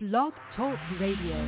Blog Talk Radio.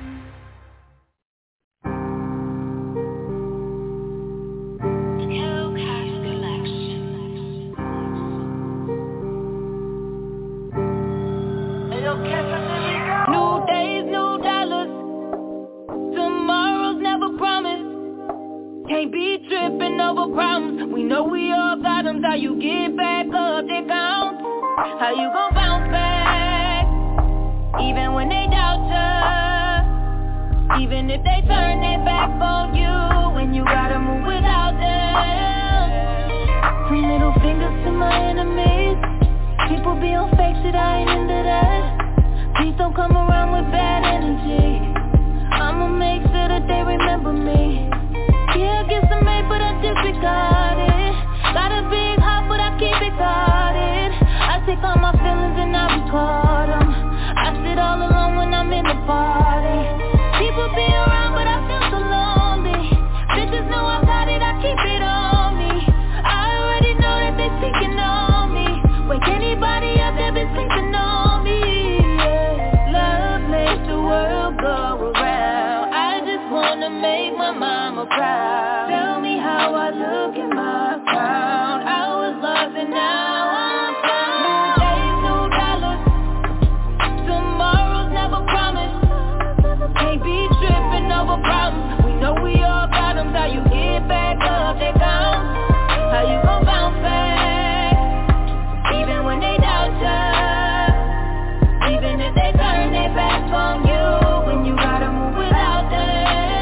Can't be tripping over problems. We know we all got them. How you get back up, they count. How you gon' bounce back even when they doubt ya, even if they turn their back on you, when you gotta move without them. Some middle fingers to my enemies. People be on fake shit, I ain't into that. Please don't come around with bad energy. I'ma make sure that they remember me. Yeah, I get some made, but I disregard it. Got a big heart, but I keep it guarded. I take all my feelings and I record them. I sit all alone when I'm in the party. People be around, but I feel so lonely. Bitches know I got it, I keep it on me. I already know that they speaking on me. Wake anybody up that been sleeping on me. Yeah. Love makes the world go around. I just wanna make my mama proud. Tell me how I look in my crown. I was lost and now I'm found. New days, new dollars. Tomorrow's never promised. Can't be tripping over problems. We know we all got them. How you get back up, they count. How you gon' bounce back even when they doubt ya, even if they turn their back on you, when you gotta move without them.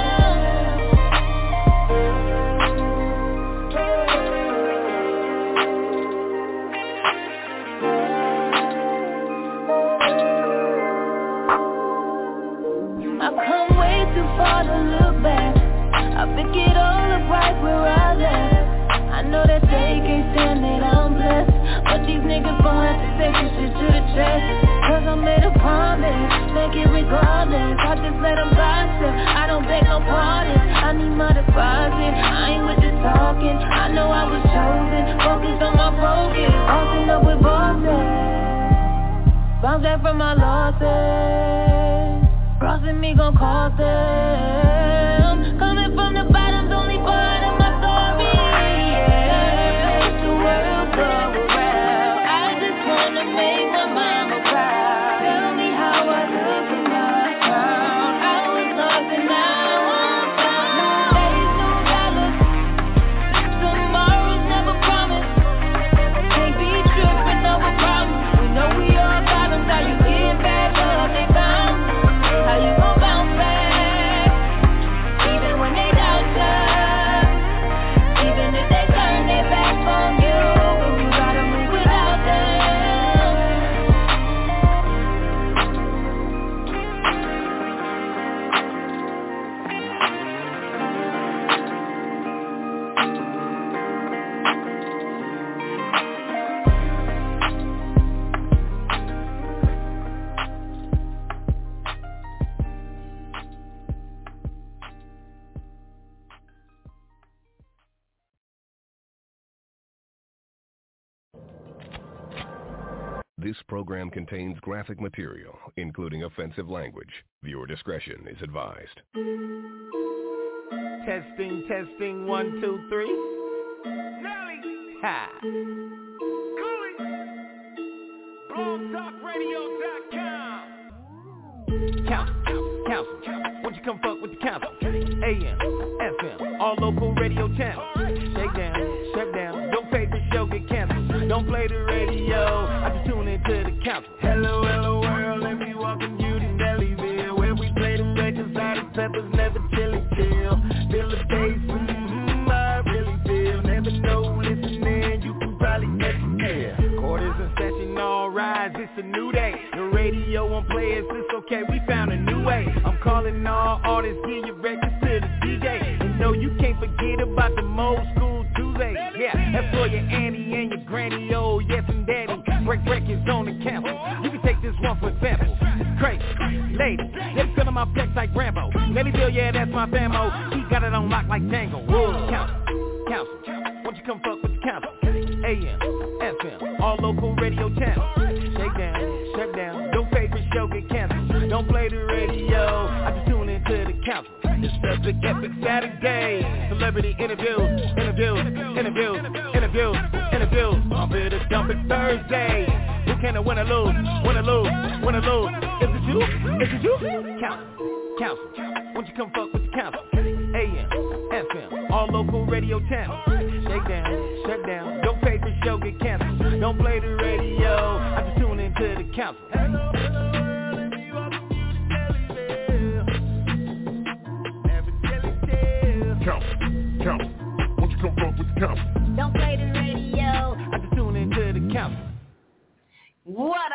I've come way too far to look back. I pick it all up right where I left. I know that they can't stand that I'm blessed, but these niggas gon' have to take this shit to the chest. Cause I made a promise, make it regardless. I just let them gossip, I don't beg no pardon. I need my deposit, I ain't with the talking. I know I was chosen, focused on my focus. Bossing up with bosses, bounce back from my losses. Crossing me gon' cost them. Coming from the bottom's only part of my story. Yeah, make the world go around. I just wanna make my mama proud. Tell me how I look in my crown. I was lost and now I'm found. New days, new dollars. Tomorrow's never promised. Can't be tripping over problems. We know we all got them. How you get back up, they bounce. How you gon' bounce back even when they doubt ya, even if they turn their back on you, when you gotta move without This program contains graphic material, including offensive language. Viewer discretion is advised. Testing, testing, 1, 2, 3. Nelly! Ha! Cooley! BlogTalkRadio.com. Council. Won't you come fuck with the council? AM, FM, all local radio channels. Shake down, shut down. Your favorite show get canceled. Don't play the radio. I just tune into the council. Hello, hello world. Let me welcome you to Nellyville, where we play them records out of peppers, never chili chill. Feel the bass, I really feel. Never know, listening, you can probably get the deal. Quarters in session, all rise, it's a new day. The radio won't play us, it's okay, we found a new way. I'm calling all artists, give your records to the DJ. You know you can't forget about the old school Tuesdays. Yeah, that's for your auntie and your granny, oh yes and daddy. Break records on the campus. You can take this one for example. It's crazy, lady, they're filling my flex like Rambo. Nellyville, yeah, that's my famo. He got it on lock like Django. Whoa, council, won't you come fuck with the council? AM, FM, all local radio channels. Shake down, shut down. Your favorite show get get canceled. Don't play the radio, I just tune into the council. It's the Big Epic Saturday. Celebrity interviews. I'm here to dump it Thursday. Who can I win or lose? Is it you? Council. Won't you come fuck with the council? AM, FM, all local radio channels. Shake down, shut down. Your favorite show get canceled. Don't play the radio, I just tune into the council. Council. Won't you come fuck with the council? Don't play the radio, I just tune into the council. What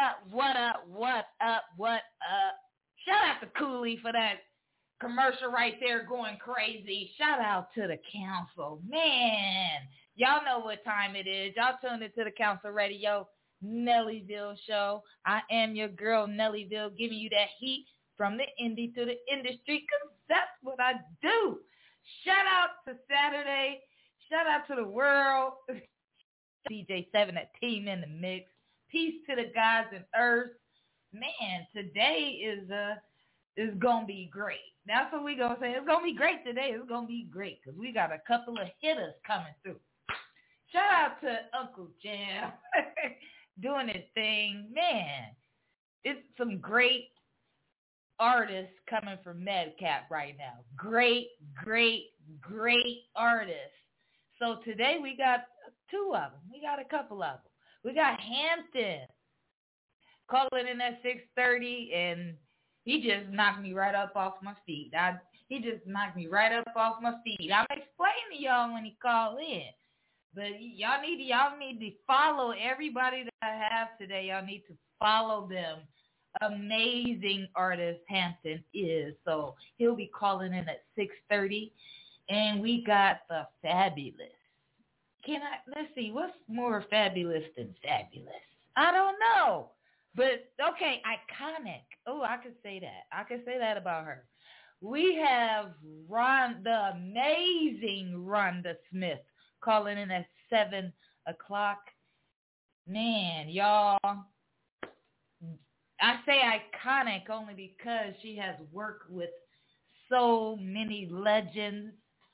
up? Shout out to Cooley for that commercial right there going crazy. Shout out to the council. Man, y'all know what time it is. Y'all tuned into the Council Radio, Nellyville show. I am your girl, Nellyville, giving you that heat from the indie to the industry, because that's what I do. Shout out to Saturday. Shout out to the world. DJ 7, that team in the mix. Peace to the guys in Earth. Man, today is going to be great. That's what we going to say. It's going to be great today. It's going to be great because we got a couple of hitters coming through. Shout out to Uncle Jam doing his thing. Man, it's some great artists coming from Madcap right now. Great artists. So today we got two of them. We got a couple of them. We got Hampton calling in at 6:30, and he just knocked me right up off my feet. I'm explaining to y'all when he called in. But y'all need to follow everybody that I have today. Y'all need to follow them. Amazing artist Hampton is. So he'll be calling in at 6:30. And we got the Fabulous. Let's see, what's more fabulous than fabulous? I don't know. But, okay, iconic. Oh, I could say that. I could say that about her. We have the amazing Rhonda Smith calling in at 7 o'clock. Man, y'all, I say iconic only because she has worked with so many legends,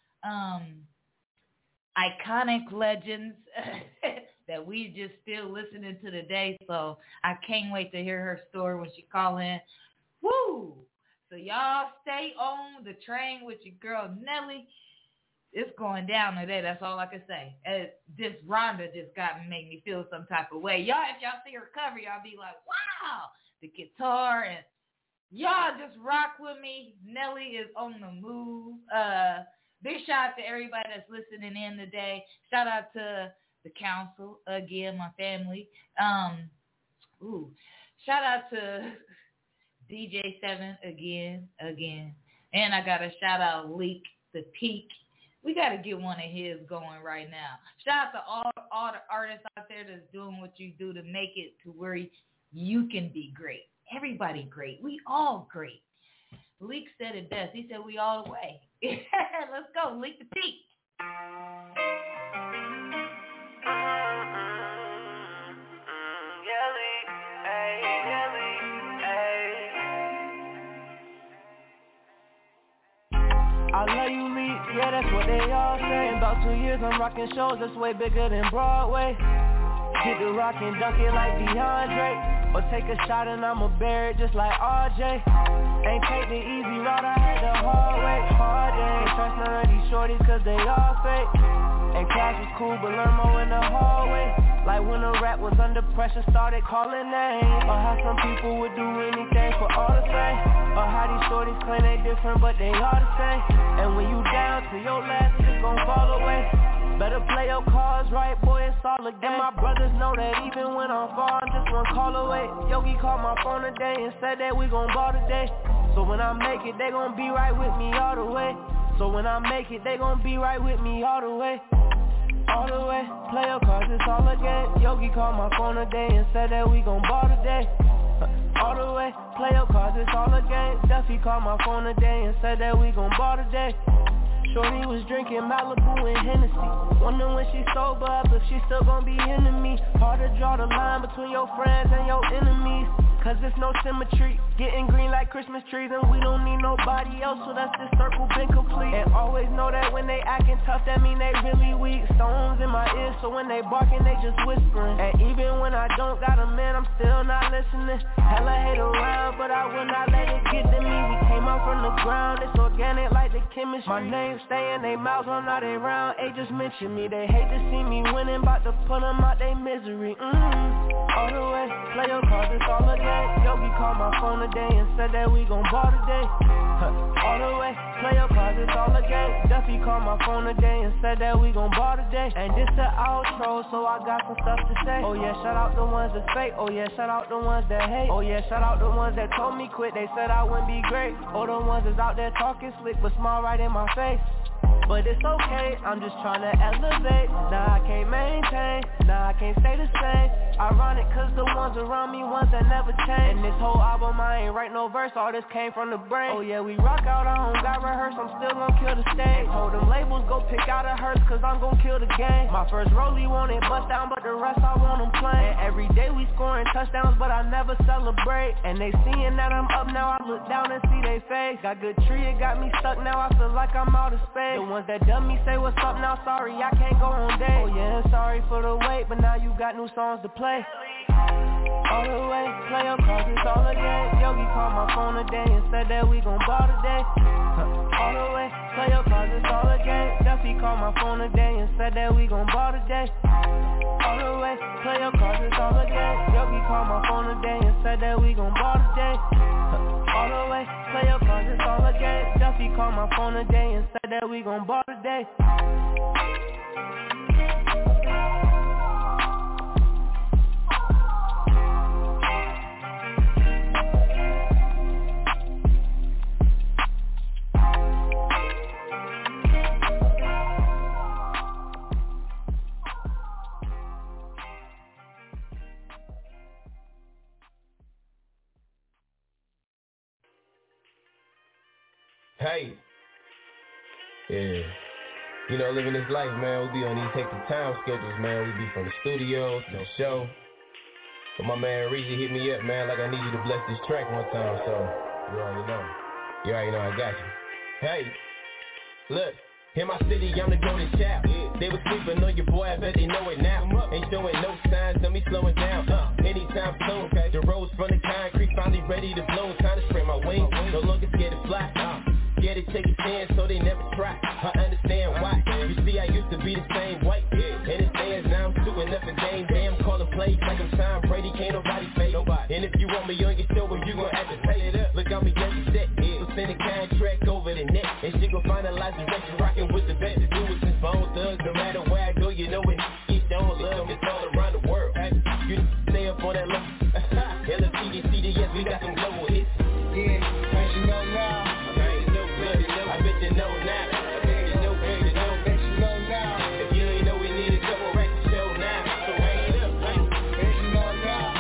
iconic legends that we just still listening to today. So I can't wait to hear her story when she call in. Woo! So y'all stay on the train with your girl Nelly. It's going down today. That's all I can say. This Rhonda just made me feel some type of way. Y'all, if y'all see her cover, y'all be like, wow, the guitar, and y'all just rock with me. Nelly is on the move. Big shout out to everybody that's listening in today. Shout out to the council again, my family. Shout out to DJ 7 again. And I got to shout out Leak the Peak. We got to get one of his going right now. Shout out to all the artists out there that's doing what you do to make it to where you can be great. Everybody great. We all great. Leak said it best. He said we all the way. Let's go. Leak the Peak. I love you, Leak, yeah, that's what they all say. In about 2 years, I'm rocking shows that's way bigger than Broadway. Hit the rock and dunk it like DeAndre, or take a shot and I'ma bear it just like RJ. Ain't take the easy route, I had the hard way. Hard day, ain't trust none of these shorties cause they all fake. And class was cool, but learn more in the hallway. Like when a rap was under pressure, started calling names. Or how some people would do anything for all the same. Or how these shorties claim they different, but they all the same. And when you down to your last, it's gon' fall away. Better play your cards right, boy, it's all a game. And my brothers know that even when I'm far, I'm just one call away. Yogi called my phone today and said that we gon' ball today. So when I make it, they gon' be right with me all the way. So when I make it, they gon' be right with me all the way. All the way, play your cards, it's all a game. Yogi called my phone today and said that we gon' ball today. All the way, play your cards, it's all a game. Duffy called my phone today and said that we gon' ball today. Shorty was drinking Malibu and Hennessy. Wonder when she sober up if she still gon' be into me. Hard to draw the line between your friends and your enemies. cause it's no symmetry. Getting green like Christmas trees, and we don't need nobody else, so that's this circle been complete. And always know that when they acting tough, that mean they really weak. Stones in my ears, so when they barking, they just whispering. And even when I don't got a man, I'm still not listening. Hella hate around, but I will not let it get to me. We came up from the ground, it's organic like the chemistry. My name stay in they mouths, I'm not around. They just mention me, they hate to see me winning, bout to put them out they misery. All the way, play your cards, it's all a game. Yogi called my phone today and said that we gon' ball today. All the way, play your cards, it's all a game. Duffy called my phone today and said that we gon' ball today. And this the outro, so I got some stuff to say. Oh yeah, shout out the ones that fake. Oh yeah, shout out the ones that hate. Oh yeah, shout out the ones that told me quit. They said I wouldn't be great. Or the ones that's out there talking slick but smile right in my face. But it's okay, I'm just tryna elevate. Nah, I can't maintain, nah, I can't stay the same. Ironic cause the ones around me, ones that never change. And this whole album, I ain't write no verse, all this came from the brain. Oh yeah, we rock out, I don't got rehearsed, I'm still gon' kill the stage. Told them labels, go pick out a hearse, cause I'm gon' kill the game. My first rollie wanted bust down, but the rest I want them playing. And every day we scoring touchdowns, but I never celebrate. And they seeing that I'm up now, I look down and see they face. Got good tree, it got me stuck now, I feel like I'm out of space. The ones that done me say what's up now, sorry, I can't go on dates. Oh yeah, sorry for the wait, but now you got new songs to play. All the way, play your cards, it's all a game. Yogi called my phone today and said that we gon' ball today. All the way, play your cards, it's all a game. Duffy called my phone today and said that we gon' ball today. All the way, play your cards, it's all a game. Yogi called my phone today and said that we gon' ball today. All the way, play your cards, it's all a game. Duffy called my phone today and said that we gon' ball today. Hey, yeah, you know, living this life, man, we be on these hectic time schedules, man. We be from the studio to the show. But my man Reezy hit me up, man, like I need you to bless this track one time, so you already know I got you. Hey, look, in my city, I'm the golden child. They was sleeping on your boy, I bet they know it now. Ain't showing no signs of me slowing down. Anytime soon, the roads from the concrete finally ready to blow. Time to spread my wings, no longer scared to fly. Scared to take a chance, so they never try. I understand why. You see, I used to be the same white. And it stands now, I'm doing nothing game. Damn, calling plays like I'm Tom Brady, can't nobody fade. And if you want me on your show, well, you gon' have to pay it up. Look, I'm a young set, so send a contract over the net. And she gon' finalize the rest, rockin' with the best. To do it since Bone Thugs, no matter where I go, you know it. Get on love, it's all around the world. You stay up on that low. LFC, CDS, we got some global hits. Yeah, as you know now. I bet you know now. I bet you know now. If you ain't know, we need a couple racks to show now. So hang it up, hey. As you know now.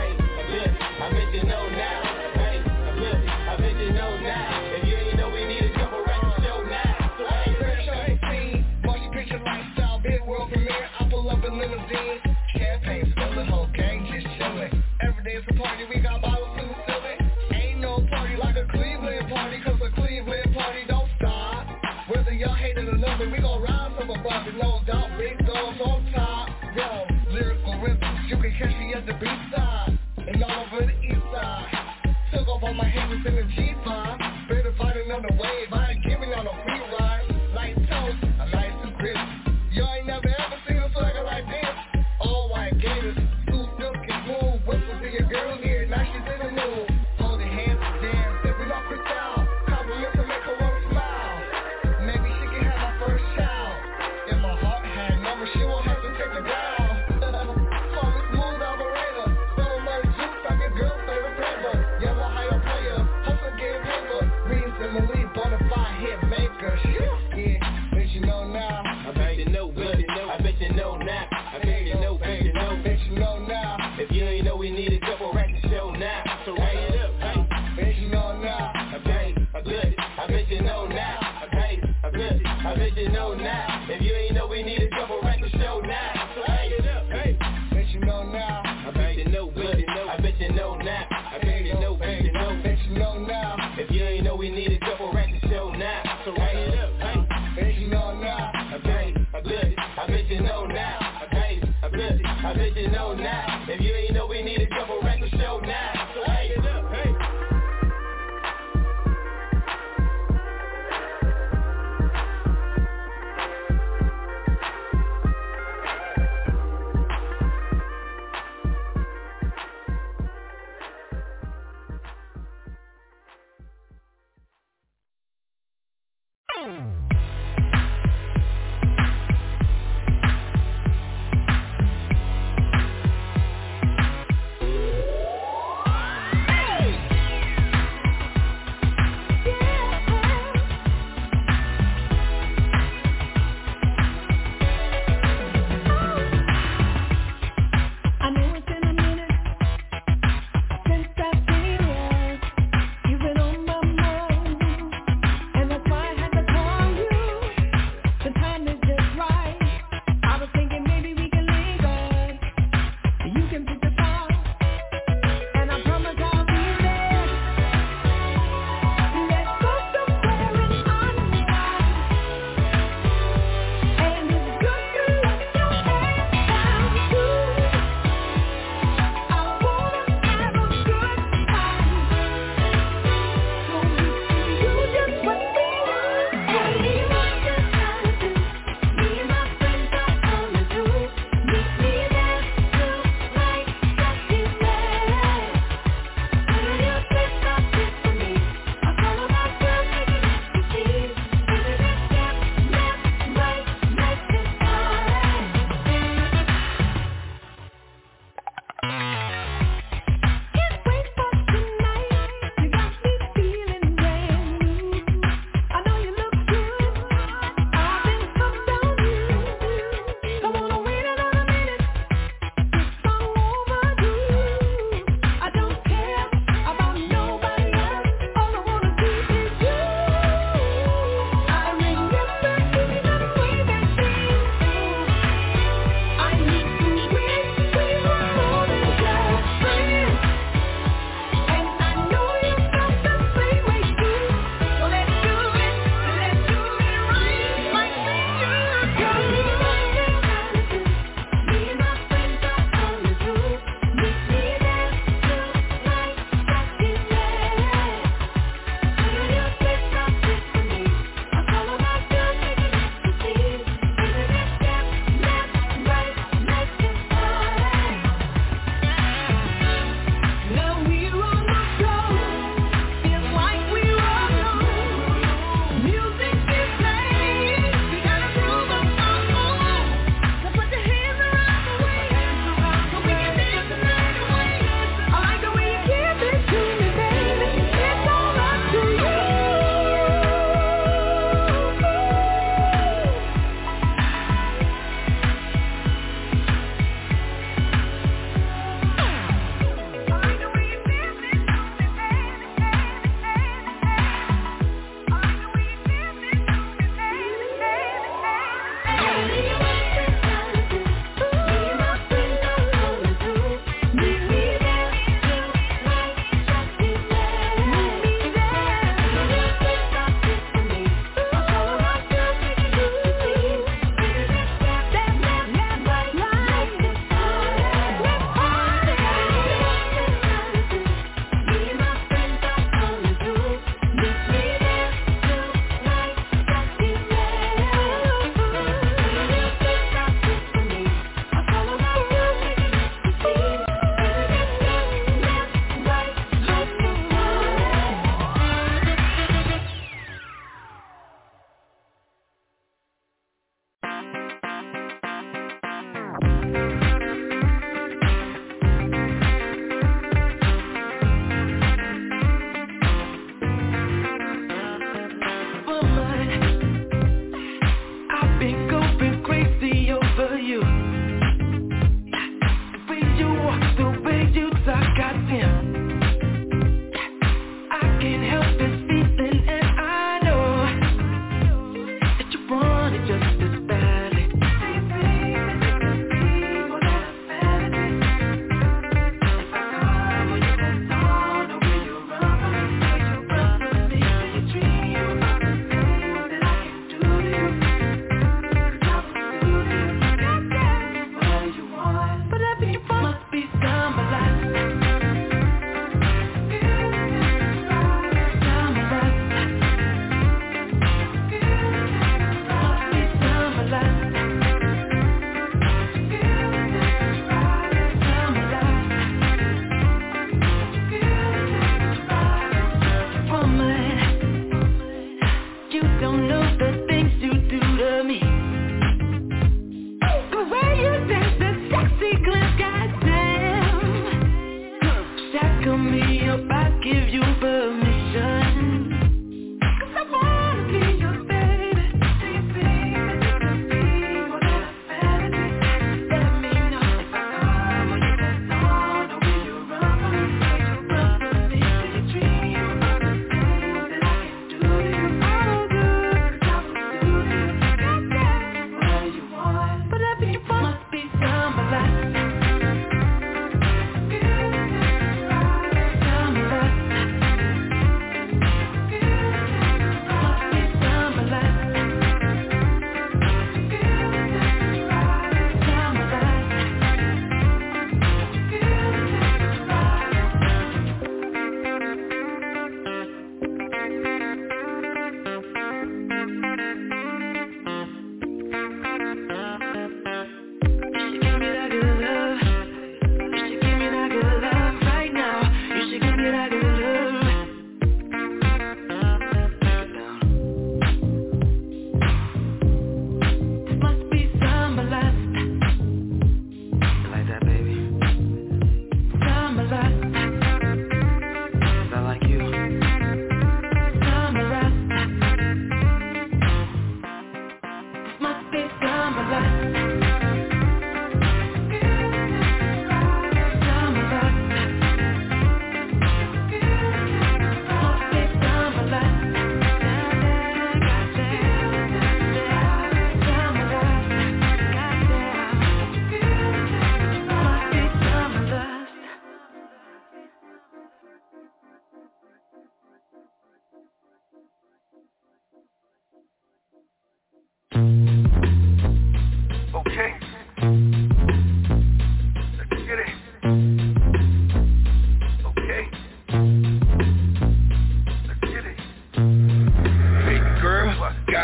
I bet you know now. Hey, I bet you know now. If you ain't know, we need a couple racks to show now. So hang it up, hey. Motion picture lifestyle, big world premiere. I pull up in limousine. Champagne spilling, whole gang just chilling. Every day it's a party, we got bottles in the ceiling. Ain't no party like a Cleveland party, cause a Cleveland party don't stop. Whether y'all hating or nothing, we gon' rise from above and no doubt, big dogs on top. Yo, lyrical rhythms, you can catch me at the beach side and all over the east side. Took off all my haters in the G5. Better find another wave, I ain't giving y'all no free ride. Light toast, a nice and crisp. Y'all ain't never ever seen a swagger like this. All white gators, suit silky smooth. Whistle to your girl here, now she's in the mood. Holding hands and dance, sipping off her style. Compliments to make her wanna smile. Maybe she can have my first child. In my heart had number, she won't have to take the down. Call me smooth operator. Selling my juice like a girl's favorite flavor. Yellow higher player, hustle getting paper. Reads and Malik, bonafide hit maker. Yeah, bet you know now. I bet you know good. I bet you know now. I bet you know, bet you know. Bet you know now. If you ain't know, we need a couple racks to show now. So hang it up, hey. Bet you know now. I bet you know now. I bet you know now. If you ain't know, we need a couple racks to show now. So hang it up, hey. Bet you know now. I bet you know good. I bet you know now.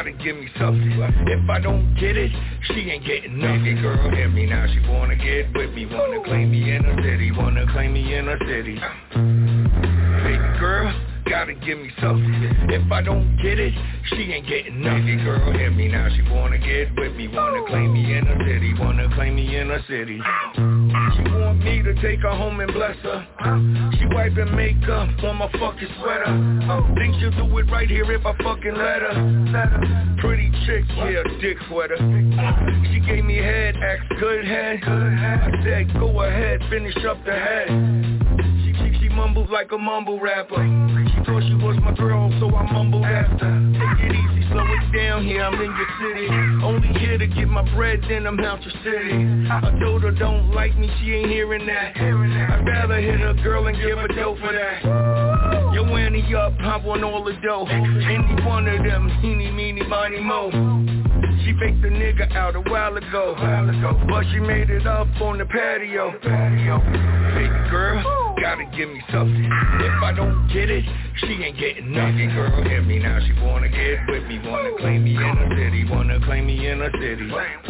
gotta give me something. If I don't get it, she ain't getting nothing. Girl, hear me now, she wanna get with me, wanna claim me in her city, wanna claim me in her city. Baby girl, gotta give me something. If I don't get it, she ain't getting nothing. Girl, hear me now, she wanna get with me, wanna claim me in her city, wanna claim me in her city. She want me to take her home and bless her. She wiping makeup on my fucking sweater. Think she'll do it right here if I fucking let her. Pretty chick, yeah, dick sweater. She gave me head, asked good head. I said go ahead, finish up the head. She mumbled like a mumble rapper. She thought she was my girl, so I mumbled after. Take it easy, slow it down here, I'm in your city. Only here to get my bread, then I'm out your city. I told her don't like me, she ain't hearing that. I'd rather hit a girl and give her dough for that. Yo, Annie up, hop on all the dough. Any one of them, eeny, meeny, miny, mo. She faked the nigga out a while ago, but she made it up on the patio. Baby girl, gotta give me something. If I don't get it, she ain't getting nothing. Girl, hear me now, she wanna get with me, wanna claim me in her city, wanna claim me in her city.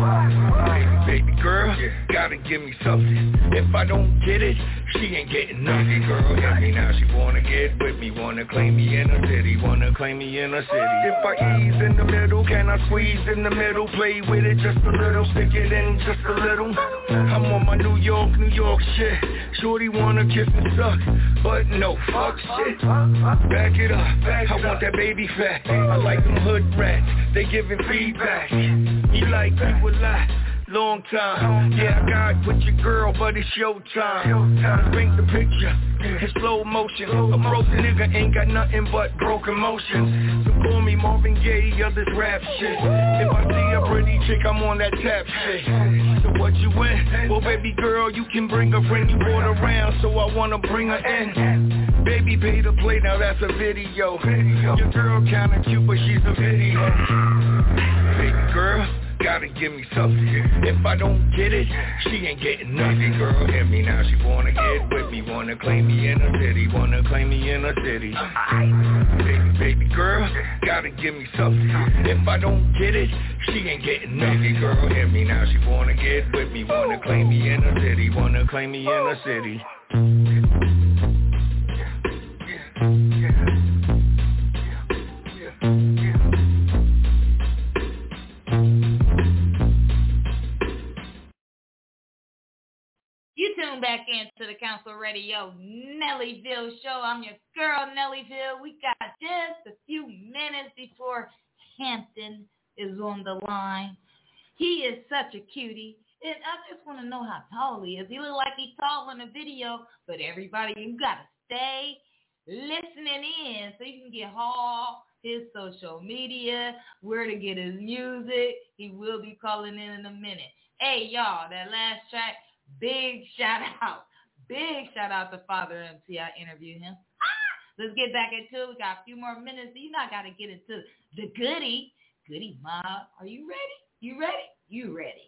Baby girl, gotta give me something. If I don't get it, she ain't getting nothing. Girl, hear me now, she wanna get with me, wanna claim me in her city, wanna claim me in her city. If I ease in the middle, can I squeeze in the middle? Play with it just a little, stick it in just a little. I'm on my New York shit. Shorty wanna kiss and suck, but no fuck shit. Back it up, I want that baby fat. I like them hood rats, they giving feedback. You like people lie. Long time, yeah, I got with your girl, but it's showtime. Bring the picture in slow motion. A broke nigga ain't got nothing but broken motions. So call me Marvin Gaye, others rap shit. If I see a pretty chick, I'm on that tap shit. So what you in? Well, baby girl, you can bring a friend you brought around, so I wanna bring her in. Baby, pay to play, now that's a video. Your girl kinda cute, but she's a video. Baby girl, gotta give me something. If I don't get it, she ain't getting nothing. Girl, hear me now, she wanna get with me, wanna claim me in her city, wanna claim me in her city. Baby girl, gotta give me something. If I don't get it, she ain't getting nothing. Girl, hear me now, she wanna get with me, wanna claim me in her city, wanna claim me in her city. You tune back into the Council Radio Nellyville show. I'm your girl, Nellyville. We got just a few minutes before Hampton is on the line. He is such a cutie. And I just want to know how tall he is. He look like he's tall in the video, but everybody, you got to stay listening in so you can get all his social media, where to get his music. He will be calling in a minute. Hey, y'all, that last track, big shout out to Father MC. I interviewed him. Let's get back into it. We got a few more minutes. You know I got to get into the goodie mob. Are you ready? You ready? You ready.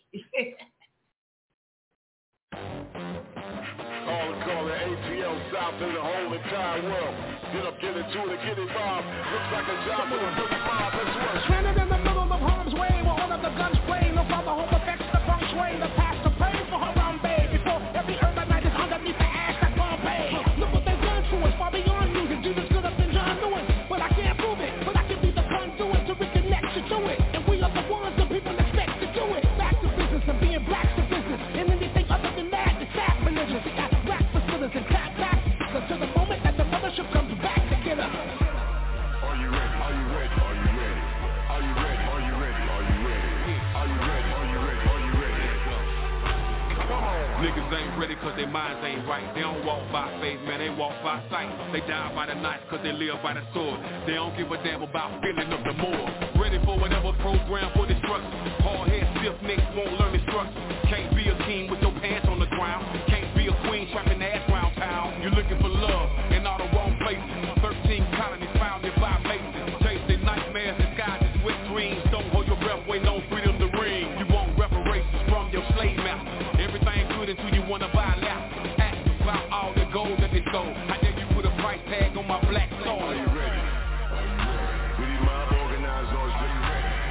Call it ATL South in the whole entire world. Get into it, get it, Bob. Looks like a job for the Boogie Mob. Let's work. Stranded in the middle of harm's way, where all of the guns play. No father hope affects the feng shui. The pastor prays for Harambe before every urbanite is underneath the ash that's Bombay. Look what they've done to us, far beyond music. Jesus good up in John Lewis, but I can't prove it. But I can be the conduit to reconnect you to it. And we are the ones that people expect to do it. Back to business and being black to business. And anything other than that is sacrilegious. We got rap facilities and tap back. Until the moment that the mothership comes back to get us. Are you ready? Are you ready? Are you ready? Are you ready? Are you ready? Are you ready? Are you ready? Are you ready? Are you ready? Come on. Niggas ain't ready cause their minds ain't right. They don't walk by faith, man, they walk by sight. They die by the knife cause they live by the sword. They don't give a damn about filling up the moor. Ready for whatever program for destruction. Hard head, stiff necks won't learn instruction. Can't be a king with your pants on the ground. Can't be a queen trapping ass round town. You're looking for love in all the wrong places. 13 colonies founded by Masons. Chasing nightmares disguised as wet dreams. Don't hold your breath, wait on freedom to ring. You want reparations from your slave master. Everything good until you wanna buy lap. Ask about all the gold that they stole. How dare you put a price tag on my black soul? Are you ready? Are you ready? We need mob organized on us. Are you ready?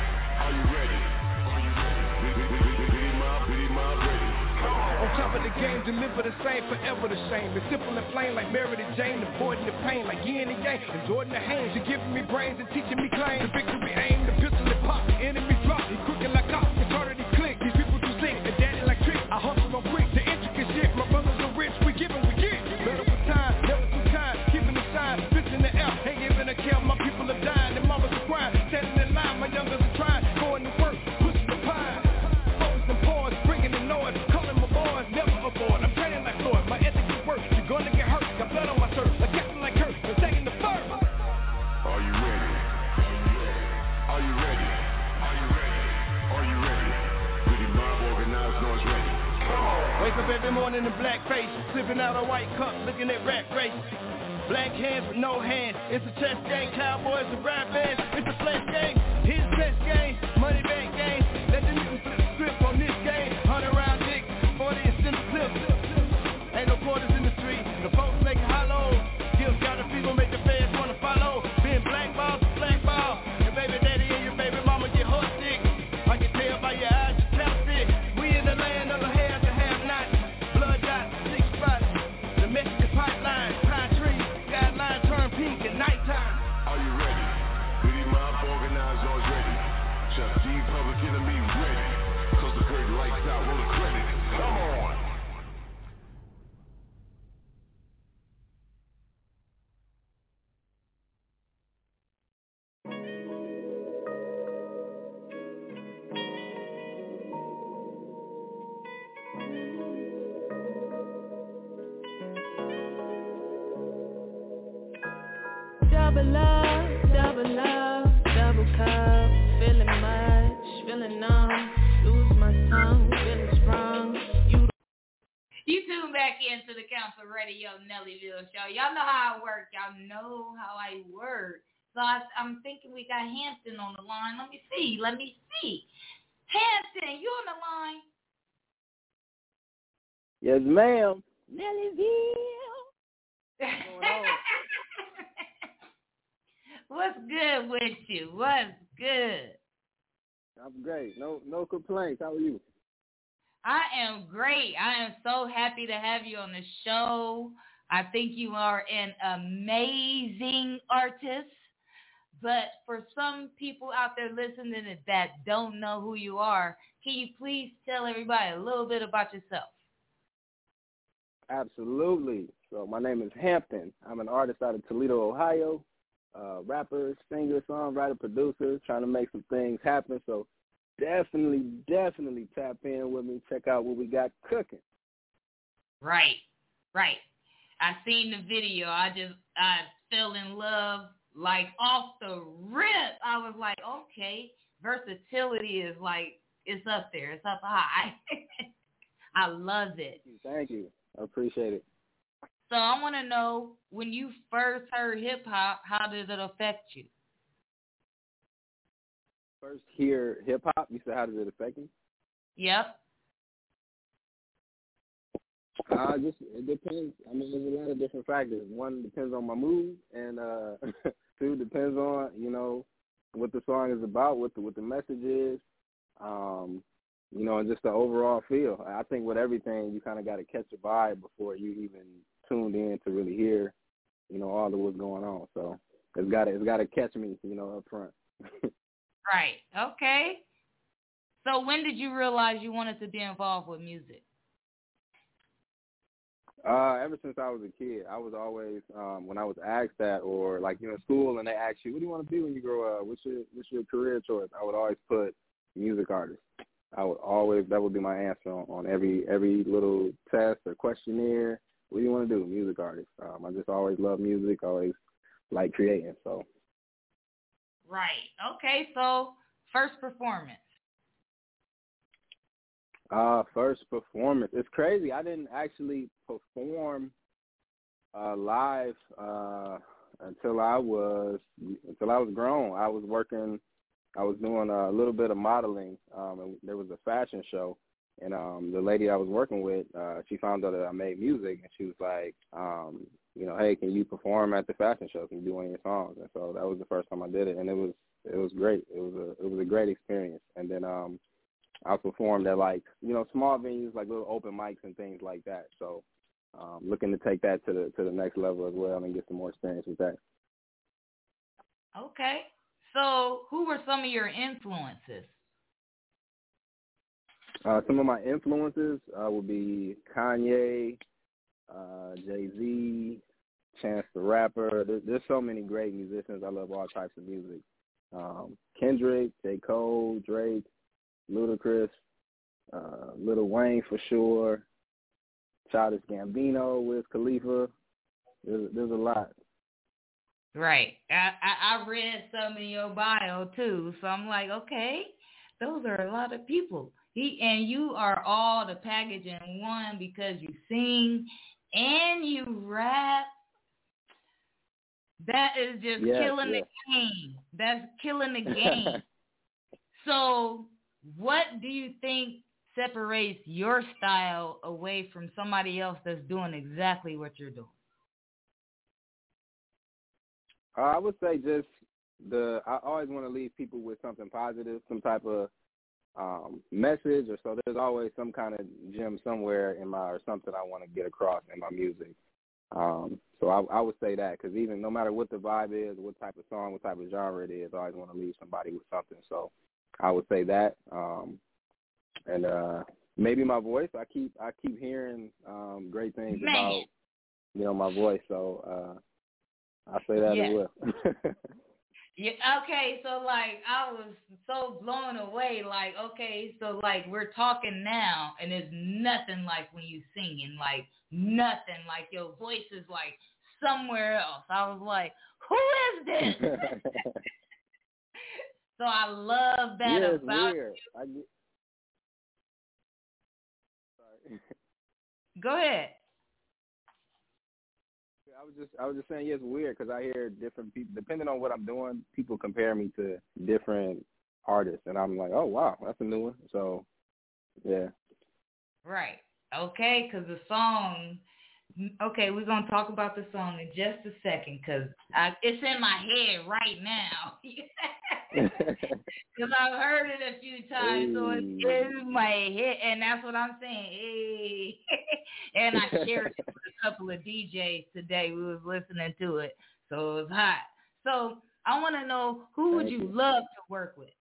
and live for the same, forever the same. It's simple and plain like Mary the Jane, avoiding the pain like yin and yang, and Jordan the Haynes. You're giving me brains and teaching me claims. The victory aim, the pistol and pop, the enemy drop. He crooked like cops, eternity click. These people too slick, and daddy like trick. I hustle on quick, the intricate shit. My brothers are rich, we give and we get. Better for time, never too kind, keeping the sign, fist in the air, ain't giving a care. My people are dying, and mamas are crying, standing in line. My youngers are trying, going to work, pushing the pine. Focus and pause, bringing the noise, calling my boys, never aboard. I'm training like Floyd, my ethics is work. You're gonna get hurt, got blood on my shirt, a captain like Kurt, I'm taking the first. Are you ready? Are you ready? Are you ready? Are you ready? Really mob organized, noise ready. Come on. Wake up every morning in black face, sipping out a white cup, looking at rat race. Black hands with no hands. It's a chess game, cowboys and rap bands. It's a flesh game, his best game, money back game. Let the niggas flip the script on this game. 100 round dick, 40 and send the clip. Ain't no quarters in the street. The folks make it hollow. Gills got the people make the feds wanna follow. Being blackballed to blackball. Your baby daddy and your baby mama get hook sick. I can tell by your eyes you tell sick. We in the land of the have to have not. Blood dots, 6 spots. The Mexican pipeline, pine trees, skyline turn pink at nighttime. Are you ready? Really mob organized, noise ready. Chef D, public enemy ready. Cause the curtain lights out, roll the credit. Come on. Double love, double cup. Feeling much, feeling numb. Lose my tongue, feeling strong. You tune back into the Council Radio Nellyville Show. Y'all know how I work. Y'all know how I work. So I'm thinking we got Hampton on the line. Let me see. Hampton, you on the line? Yes, ma'am. Nellyville. What's good with you? What's good? I'm great. No complaints. How are you? I am great. I am so happy to have you on the show. I think you are an amazing artist. But for some people out there listening that don't know who you are, can you please tell everybody a little bit about yourself? Absolutely. So my name is Hampton. I'm an artist out of Toledo, Ohio. Rapper, singer, songwriter, producer, trying to make some things happen. So definitely tap in with me. Check out what we got cooking. Right. I seen the video. I fell in love like off the rip. I was like, okay, versatility is like, it's up there. It's up high. I love it. Thank you. I appreciate it. So I want to know, when you first heard hip-hop, how did it affect you? First hear hip-hop, you said how did it affect me? Yep. It depends. I mean, there's a lot of different factors. One, depends on my mood, and two, depends on, what the song is about, what the message is, and just the overall feel. I think with everything, you kind of got to catch a vibe before you even tuned in to really hear, all of what's going on. So it's got to catch me, up front. Right. Okay. So when did you realize you wanted to be involved with music? Ever since I was a kid, I was always, when I was asked that, or like, school, and they ask you, what do you want to be when you grow up? What's your career choice? I would always put music artist. That would be my answer on every little test or questionnaire. What do you want to do? Music artist. I just always love music, always like creating, so. Right. Okay, so first performance. First performance. It's crazy. I didn't actually perform live until I was grown. I was doing a little bit of modeling, and there was a fashion show, and the lady I was working with, she found out that I made music, and she was like, hey, can you perform at the fashion show? Can you do one of your songs? And so that was the first time I did it, and it was great. It was a great experience. And then I've performed at like, small venues, like little open mics and things like that. So looking to take that to the next level as well and get some more experience with that. Okay. So who were some of your influences? Some of my influences would be Kanye, Jay-Z, Chance the Rapper. There's so many great musicians. I love all types of music. Kendrick, J. Cole, Drake, Ludacris, Lil Wayne for sure, Childish Gambino, Wiz Khalifa. There's a lot. Right. I read some of your bio too, so I'm like, okay, those are a lot of people. And you are all the package in one because you sing and you rap. That is just killing the game. That's killing the game. So what do you think separates your style away from somebody else that's doing exactly what you're doing? I would say just I always want to leave people with something positive, some type of message, or so there's always some kind of gem somewhere or something I want to get across in my music. So I would say that, because even no matter what the vibe is, what type of song, what type of genre it is, I always want to leave somebody with something. So I would say that. And maybe my voice. I keep hearing great things about my voice. So I say that as well. Yeah. Okay. So like, I was so blown away. Like, okay, so like we're talking now, and there's nothing like when you singing. Like nothing. Like your voice is like somewhere else. I was like, who is this? So I love that about weird. you. Sorry. Go ahead. I was just saying, it's weird because I hear different people, depending on what I'm doing, people compare me to different artists, and I'm like, oh, wow, that's a new one. So, yeah. Right. Okay, because the song, okay, we're going to talk about the song in just a second because it's in my head right now. Because I've heard it a few times, so it's in my head, and that's what I'm saying. Hey. And I shared it with a couple of DJs today. We was listening to it, so it was hot. So I want to know, who would you love to work with?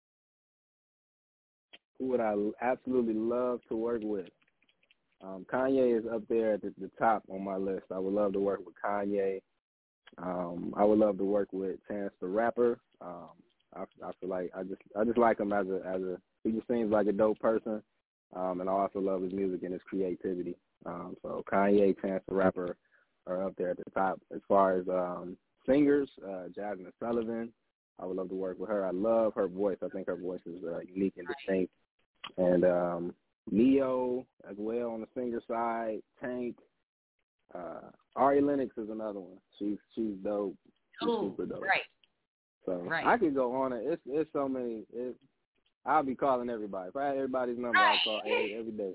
Who would I absolutely love to work with? Kanye is up there at the top on my list. I would love to work with Kanye. I would love to work with Chance the Rapper. I feel like I just like him as a he just seems like a dope person, and I also love his music and his creativity. So Kanye, Chance the Rapper are up there at the top. As far as singers, Jasmine Sullivan, I would love to work with her. I love her voice. I think her voice is unique and distinct. And Neo as well on the singer side. Tank. Ari Lennox is another one. She's dope. She's super dope. Right. So I could go on it. It's so many. I'll be calling everybody. If I had everybody's number, I'd call every day.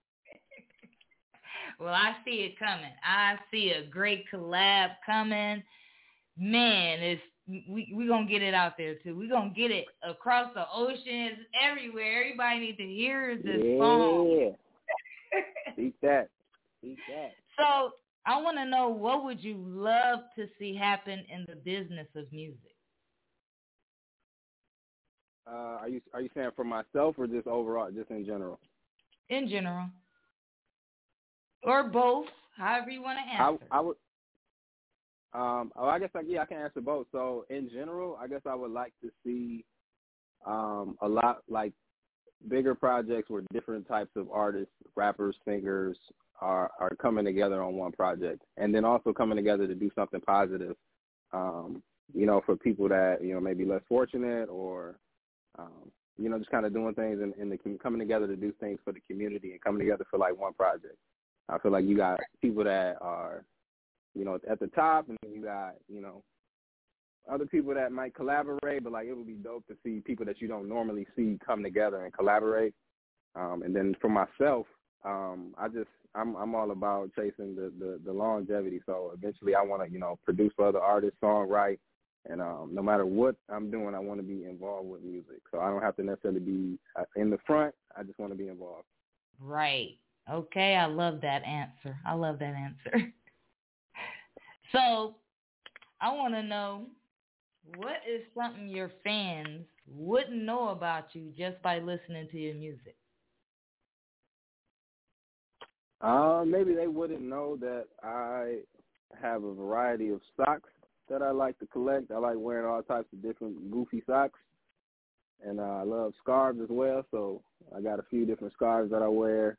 Well, I see it coming. I see a great collab coming. Man, we gonna get it out there too. We gonna get it across the oceans, everywhere. Everybody needs to hear this song. Speak that. So I want to know, what would you love to see happen in the business of music? Are you saying for myself or just overall, just in general? In general. Or both, however you want to answer. I would. I guess I can answer both. So in general, I guess I would like to see a lot like bigger projects where different types of artists, rappers, singers are coming together on one project, and then also coming together to do something positive. For people that maybe less fortunate or just kind of doing things and coming together to do things for the community and coming together for like one project. I feel like you got people that are, at the top, and then you got, other people that might collaborate, but like it would be dope to see people that you don't normally see come together and collaborate. And then for myself, I'm all about chasing the longevity. So eventually I want to, produce for other artists, songwrite, And no matter what I'm doing, I want to be involved with music. So I don't have to necessarily be in the front. I just want to be involved. Right. Okay, I love that answer. So I want to know, what is something your fans wouldn't know about you just by listening to your music? Maybe they wouldn't know that I have a variety of socks that I like to collect. I like wearing all types of different goofy socks. And I love scarves as well, so I got a few different scarves that I wear.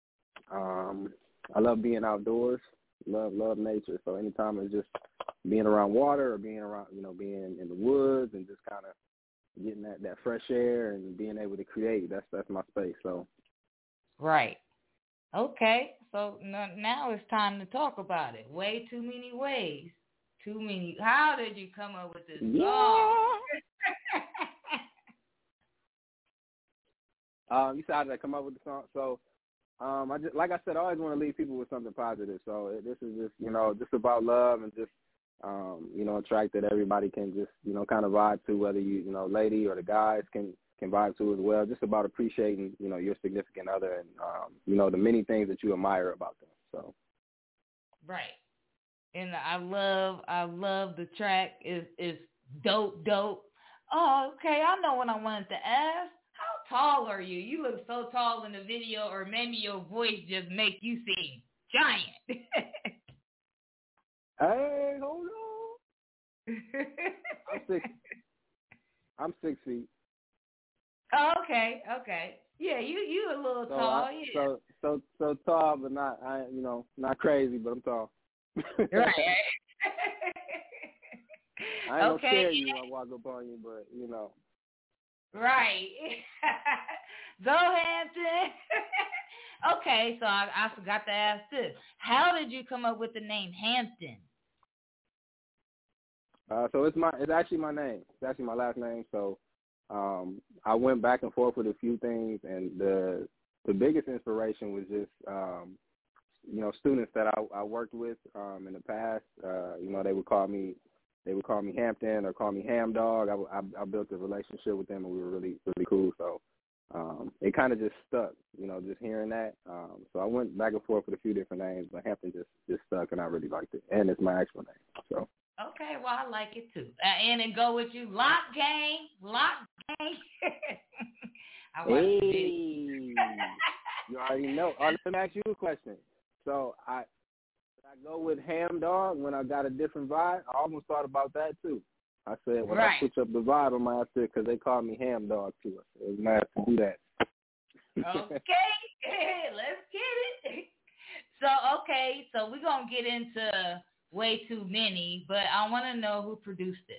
I love being outdoors, love nature. So anytime it's just being around water or being around, being in the woods and just kind of getting that fresh air and being able to create, that's my space. So. Right. Okay, so now it's time to talk about it. Way too many ways. Too many. How did you come up with this song? You said how did I come up with the song? So, like I said, I always want to leave people with something positive. So this is just, just about love and just, a track that everybody can just, kind of vibe to, whether you, lady or the guys can vibe to as well. Just about appreciating, your significant other and, the many things that you admire about them. So. Right. And I love the track. Is dope. Oh, okay. I know what I wanted to ask. How tall are you? You look so tall in the video, or maybe your voice just make you seem giant. Hey, hold on. I'm 6 feet. Oh, okay. Yeah, you a little tall. Yeah. So tall, but not not crazy, but I'm tall. Right. I ain't gonna scare you when I walk up on you, but Right. Go, Hampton. Okay, so I forgot to ask this. How did you come up with the name Hampton? So it's actually my name. It's actually my last name. So I went back and forth with a few things, and the biggest inspiration was just students that I worked with in the past. They would call me Hampton or call me Ham Dog. I built a relationship with them, and we were really, really cool. So it kind of just stuck, just hearing that. So I went back and forth with a few different names, but Hampton just stuck, and I really liked it. And it's my actual name. So. Okay, well, I like it too. And then go with you, Lock Gang. I watched the video. You already know. Let me ask you a question. So I go with Ham Dog when I got a different vibe? I almost thought about that too. I said when I switch up the vibe on my outfit, because they call me Ham Dog too. I said, it was nice to do that. Okay, let's get it. So we're going to get into Way Too Many, but I want to know who produced it.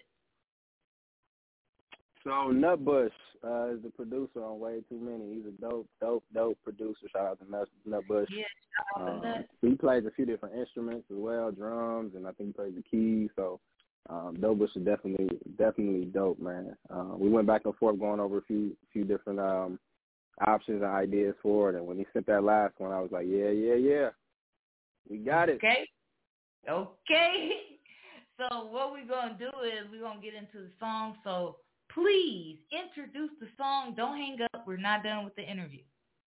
So Nutbush is the producer on Way Too Many. He's a dope producer. Shout out to Nutbush. Yeah, shout out to Nut. He plays a few different instruments as well, drums, and I think he plays the keys. So Nutbush is definitely dope, man. We went back and forth going over a few different options and ideas for it, and when he sent that last one, I was like, yeah, we got it. Okay. So what we're going to do is we're going to get into the song. So please introduce the song. Don't hang up. We're not done with the interview.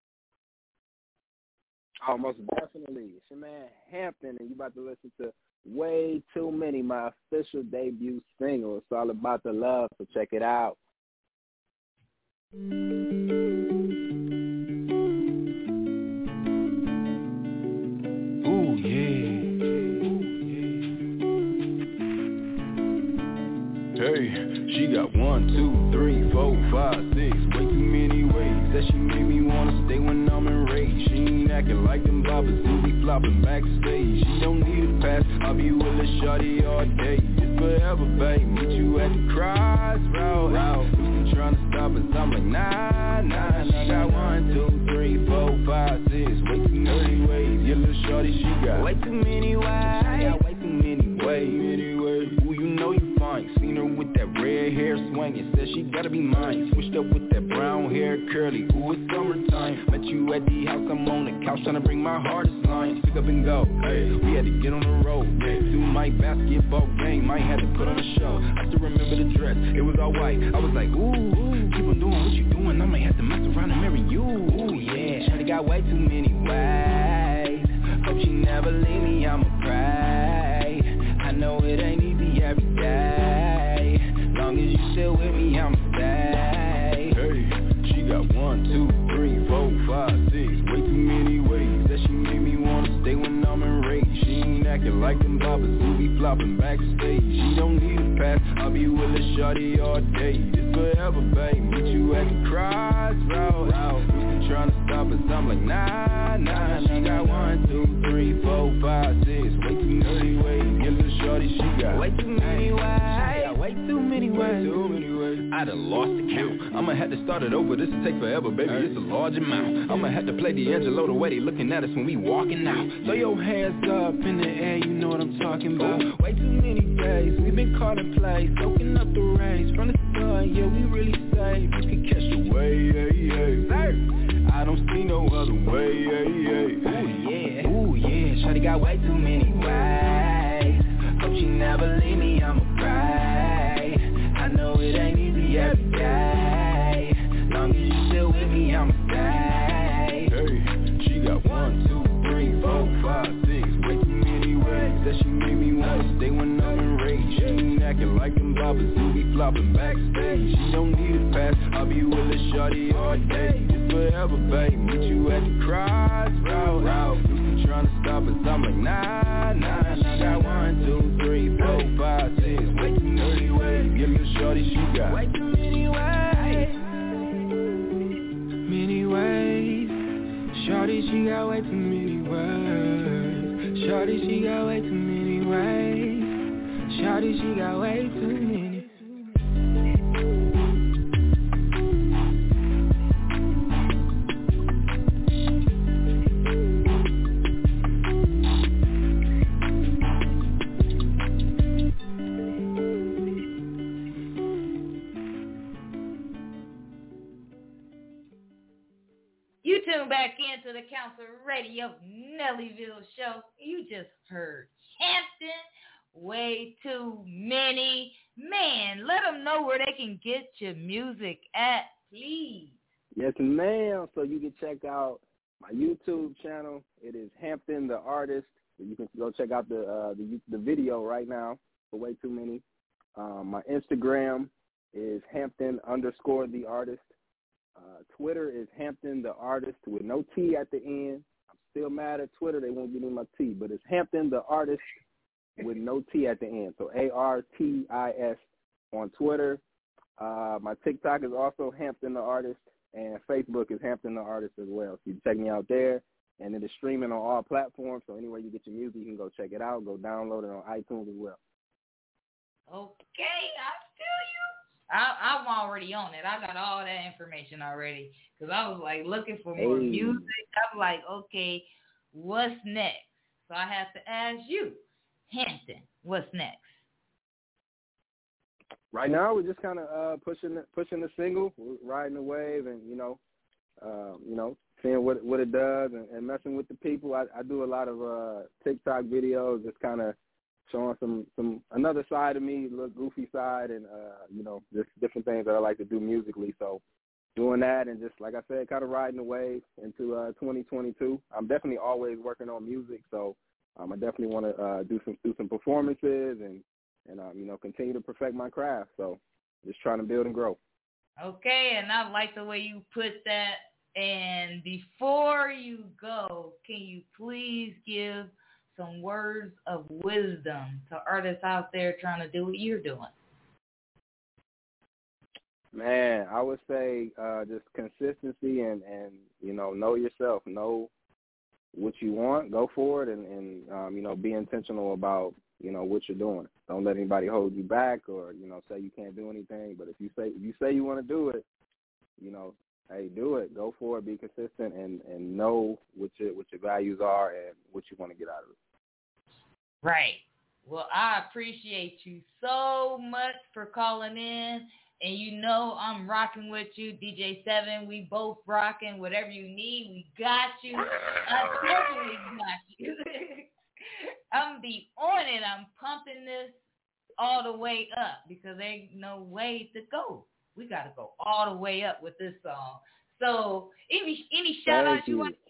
Oh, most definitely. It's your man Hampton, and you about to listen to Way Too Many, my official debut single. It's all about the love, so check it out. Hey, she got 1, 2, 3, 4, 5, 6, way too many ways that she made me wanna stay when I'm enraged. She ain't acting like them boppers who be flopping backstage. She don't need a pass, I'll be with a shawty all day. It's forever, babe, meet you at the crossroads. You trying to stop us, I'm like, nah. She got 1, 2, 3, 4, 5, 6, way too many ways. Your little shawty, she got way too many ways. Way too many ways. Ooh, you know you fine, seen her with that that red hair swinging. Said she gotta be mine. Switched up with that brown hair curly. Ooh, it's summertime. Met you at the house, I'm on the couch trying to bring my hardest line. Pick up and go. Hey, we had to get on the road. Hey, do my basketball game. Might have to put on a show. I still remember the dress. It was all white. I was like, ooh, keep on doing what you doing. I might have to mess around and marry you. Ooh, yeah. Shawty got way too many ways. Hope she never leave me, I'ma pray. I know it ain't easy every day. Long as you still with me, I'ma stay. Hey, she got 1, 2, 3, 4, 5, 6. Way too many ways that she made me wanna stay when I'm enraged. She ain't acting like them boppers who be flopping backstage. She don't need a pass, I'll be with a shawty all day. It's forever, babe. Meet you at the crossroads. Houston trying to stop us, I'm like, nah. She got 1, 2, 3, 4, 5, 6. Way too many ways. Get little shawty, she got way too many ways. Way too many ways. I done lost the count. I'ma have to start it over. This'll take forever, baby. It's a large amount. I'ma have to play D'Angelo the way they looking at us when we walking out. Throw your hands up in the air, you know what I'm talking about. Way too many days, we've been caught in play, soaking up the rays from the sun. Yeah, we really say we could catch the wave. I don't see no other way. Ooh yeah, shawty got way too many ways. Hope she never leave me, I'ma pray. I know it ain't easy every day. Long as you still with me, I'ma stay. Hey, she got 1, 2, 3, 4, 5, 6. Way too many ways that she made me wanna stay when I'm enraged. She ain't acting like them boppers who be flopping backstage. She don't need a pass, I'll be with a shawty all day. It's forever, babe. Meet you at the crossroads. Houston trying to stop us, I'm like, nah. She got 1, 2, 3, 4, 5, 6. Way too many ways. Get little shawty, she got way too many ways. Many ways. Shawty, she got way too many ways. Shawty, she got way too many ways. Shawty, she got way too many. You tune back into the Council Radio Nellyville show. You just heard Hampton, way too many. Man, let them know where they can get your music at, please. Yes, ma'am. So you can check out my YouTube channel. It is Hampton the Artist. You can go check out the video right now for Way Too Many. My Instagram is Hampton_the Artist. Twitter is Hampton the Artist with no T at the end. I'm still mad at Twitter. They won't give me my T, but it's Hampton the Artist with no T at the end. So ARTIS on Twitter. My TikTok is also Hampton the Artist, and Facebook is Hampton the Artist as well. So you can check me out there. And it is streaming on all platforms. So anywhere you get your music, you can go check it out. Go download it on iTunes as well. Okay, I feel you. I'm already on it. I got all that information already because I was like looking for more music. I'm like, okay, what's next? So I have to ask you, Hampton, what's next? Right now, we're just kind of pushing the single, we're riding the wave, and seeing what it does and messing with the people. I do a lot of TikTok videos, just kind of showing some another side of me, a little goofy side, and just different things that I like to do musically. So doing that and just, like I said, kind of riding the wave into 2022. I'm definitely always working on music, so I definitely want to do some performances and continue to perfect my craft. So just trying to build and grow. Okay, and I like the way you put that. And before you go, can you please give some words of wisdom to artists out there trying to do what you're doing? Man, I would say just consistency and know yourself, know what you want, go for it, and be intentional about what you're doing. Don't let anybody hold you back or say you can't do anything. But if you say you want to do it, hey, do it. Go for it. Be consistent and know what your values are and what you want to get out of it. Right. Well, I appreciate you so much for calling in. And you know I'm rocking with you, DJ 7. We both rocking. Whatever you need, we got you. I definitely got you. I'm going to be on it. I'm pumping this all the way up because there ain't no way to go. We got to go all the way up with this song. So any shout-outs you want to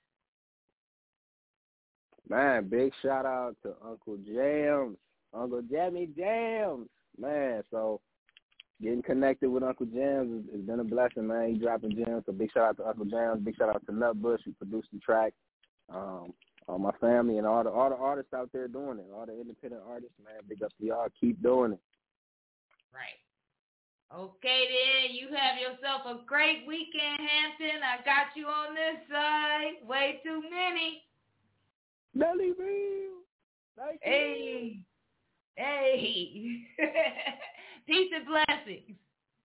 give? Man, big shout-out to Uncle Jams, Uncle Jammy Jams. Man, so getting connected with Uncle Jams has been a blessing, man. He dropping gems, so big shout-out to Uncle Jams. Big shout-out to Nutbush, who produced the track. All my family and all the artists out there doing it, all the independent artists, man. Big up to y'all. Keep doing it. Right. Okay, then. You have yourself a great weekend, Hampton. I got you on this side. Way too many. Nellyville. Hey. Hey. Peace and blessings.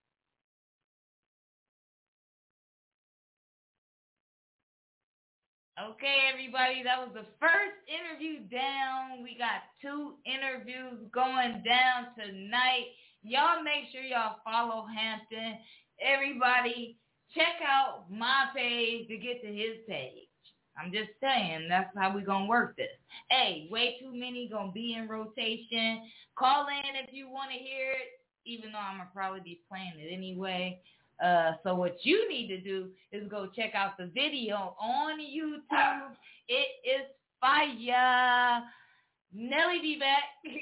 Okay, everybody, that was the first interview down. We got 2 interviews going down tonight. Y'all make sure y'all follow Hampton. Everybody, check out my page to get to his page. I'm just saying, that's how we going to work this. Hey, way too many going to be in rotation. Call in if you want to hear it, even though I'm going to probably be playing it anyway. So what you need to do is go check out the video on YouTube. It is fire. Nelly be back.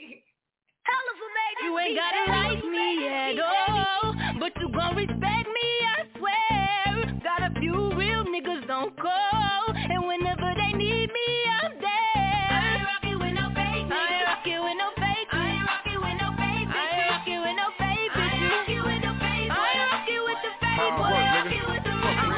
You ain't gotta like me at all, but you gon' respect me, I swear. Got a few real niggas don't call, and whenever they need me, I'm there. I ain't rockin' with no fake niggas. I ain't rockin' with no fake. I ain't rockin' with no fake. I ain't rockin' with no fake. I ain't rockin' with no fake. I ain't rockin' with the fake. I'm rockin' with the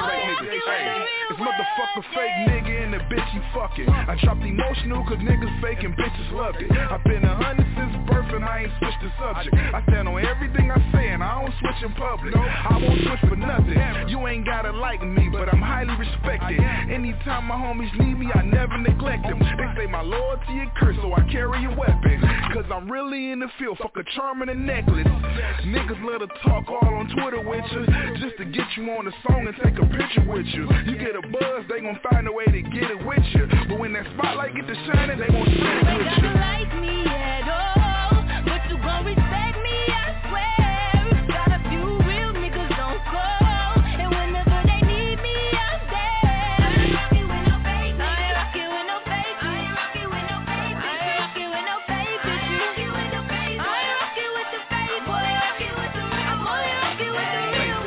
real. It's motherfucker fake nigga and the bitch you fucking. I dropped emotional cause niggas fake and bitches loved it. I've been 100 since birth and I ain't switched the subject. I stand on everything I say and I don't switch in public. I won't switch for nothing. You ain't gotta like me, but I'm highly respected. Anytime my homies need me, I never neglect them. They say my loyalty a curse, so I carry a weapon. Cause I'm really in the field, fuck a charm and a necklace. Niggas love to talk all on Twitter with you, just to get you on the song and take a picture with you. You get a buzz, they gon' find a way to get it with you. But when that spotlight get to shining, they gon' spin it with you. You ain't like me at all, but you gon' respect me, I swear. Got a few real niggas don't call, and whenever they need me, I'm there. I ain't rockin' with no fake. I ain't rockin' with no fake. I ain't rockin' with no fake. I ain't rockin' with no fake. I ain't rockin' with no fake. I ain't rockin' with the fake. Boy, rockin' with the real. I'm only rockin' with the real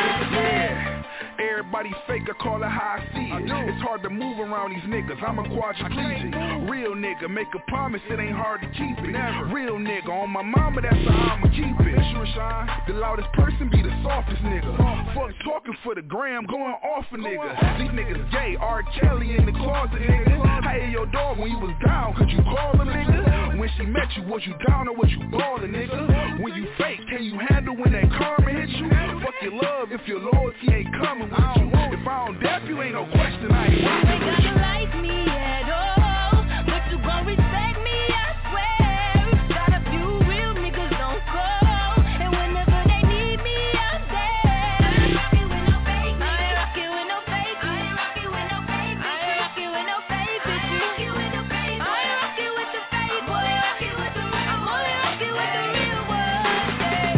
one. Everybody fake, I call it how I see it. It's hard to move around these niggas, I'm a quadriplegic. Real nigga, make a promise, it ain't hard to keep it. Real nigga, on my mama, that's how I'ma keep it. The loudest person be the softest nigga. Fuck talking for the gram, going off a nigga. These niggas gay, R. Kelly in the closet, nigga. I hear your dog when you was down, could you call a nigga? When she met you, was you down or was you ballin', nigga? When you fake, can you handle when that karma hit you? Fuck your love if your loyalty ain't coming with you. If I don't dap you, ain't no question, I ain't rockin' with you. You ain't gotta like me at all, but you gon' respect me, I swear. Got a few real niggas don't call, and whenever they need me, I'm there. I ain't rockin' with no fake. I ain't rockin' with no fake. I ain't rockin' with no fake. I ain't rockin' with no fake. I ain't rockin' with no fake. I ain't rockin' with the fake. Boy, rockin' with the real. I'm only rockin' with the real one. Yeah.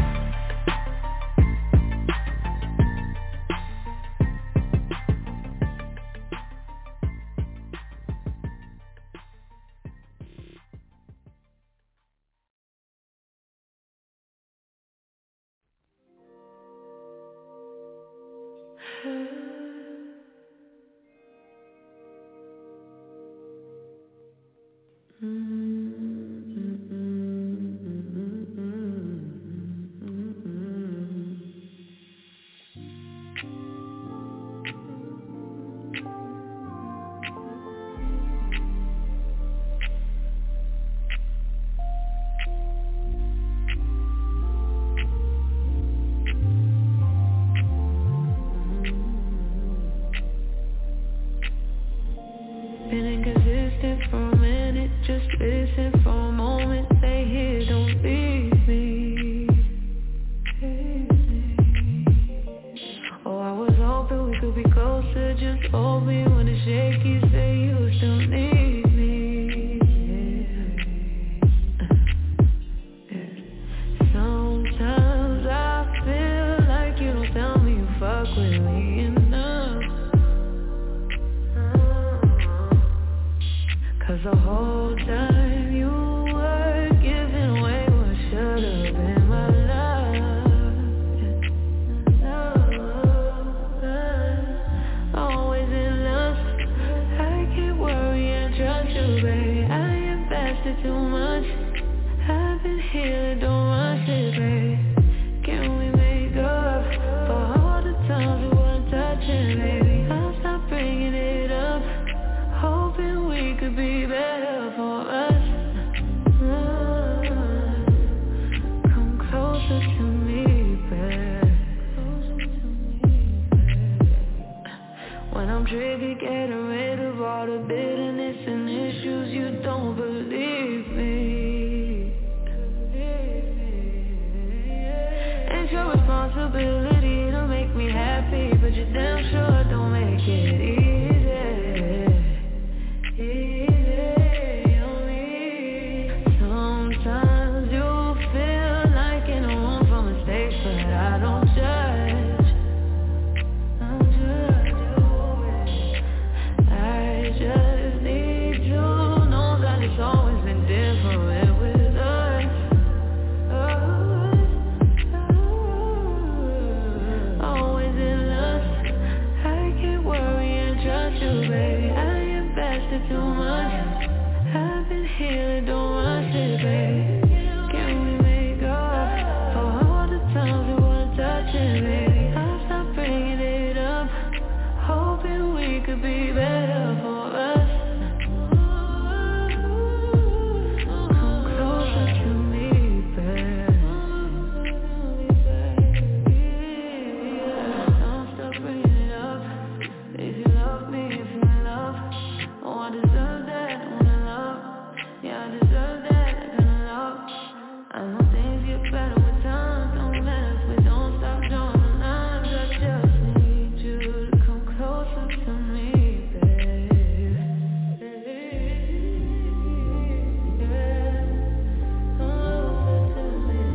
Hold me when it's shaky, say you still need me. Sometimes I feel like you don't tell me you fuck with me enough. 'Cause the whole time you were giving away what should've been my love. Always in love, I can't worry and trust you, babe. I invested too much, I've been healing, don't rush it, babe. Can we make up for all the times we weren't touching, baby? I'll stop bringing it up, hoping we could be better for us. Come closer to me, babe. When I'm triggered, getting rid of all the bitterness and issues, you don't believe me. It's your responsibility to make me happy, but you damn sure don't make it easy. Sometimes you feel like in a room for mistakes, but I don't judge. I just need to know that it's always been different with us. Always in lust, I can't worry and trust you, baby. I invested too much, I've been healing, don't rush it, babe. Can we make up for all the times we weren't touching, baby? I'll stop bringing it up, hoping we could be better for us. Come closer to me, babe. Don't stop bringing it up. If you love me, if you're in love, oh, I deserve that, I wanna love. Yeah, I deserve that, I gonna love. I know things get better with time, don't mess, but don't stop drawing the lines. I just need you to come closer to me, babe. Closer to me,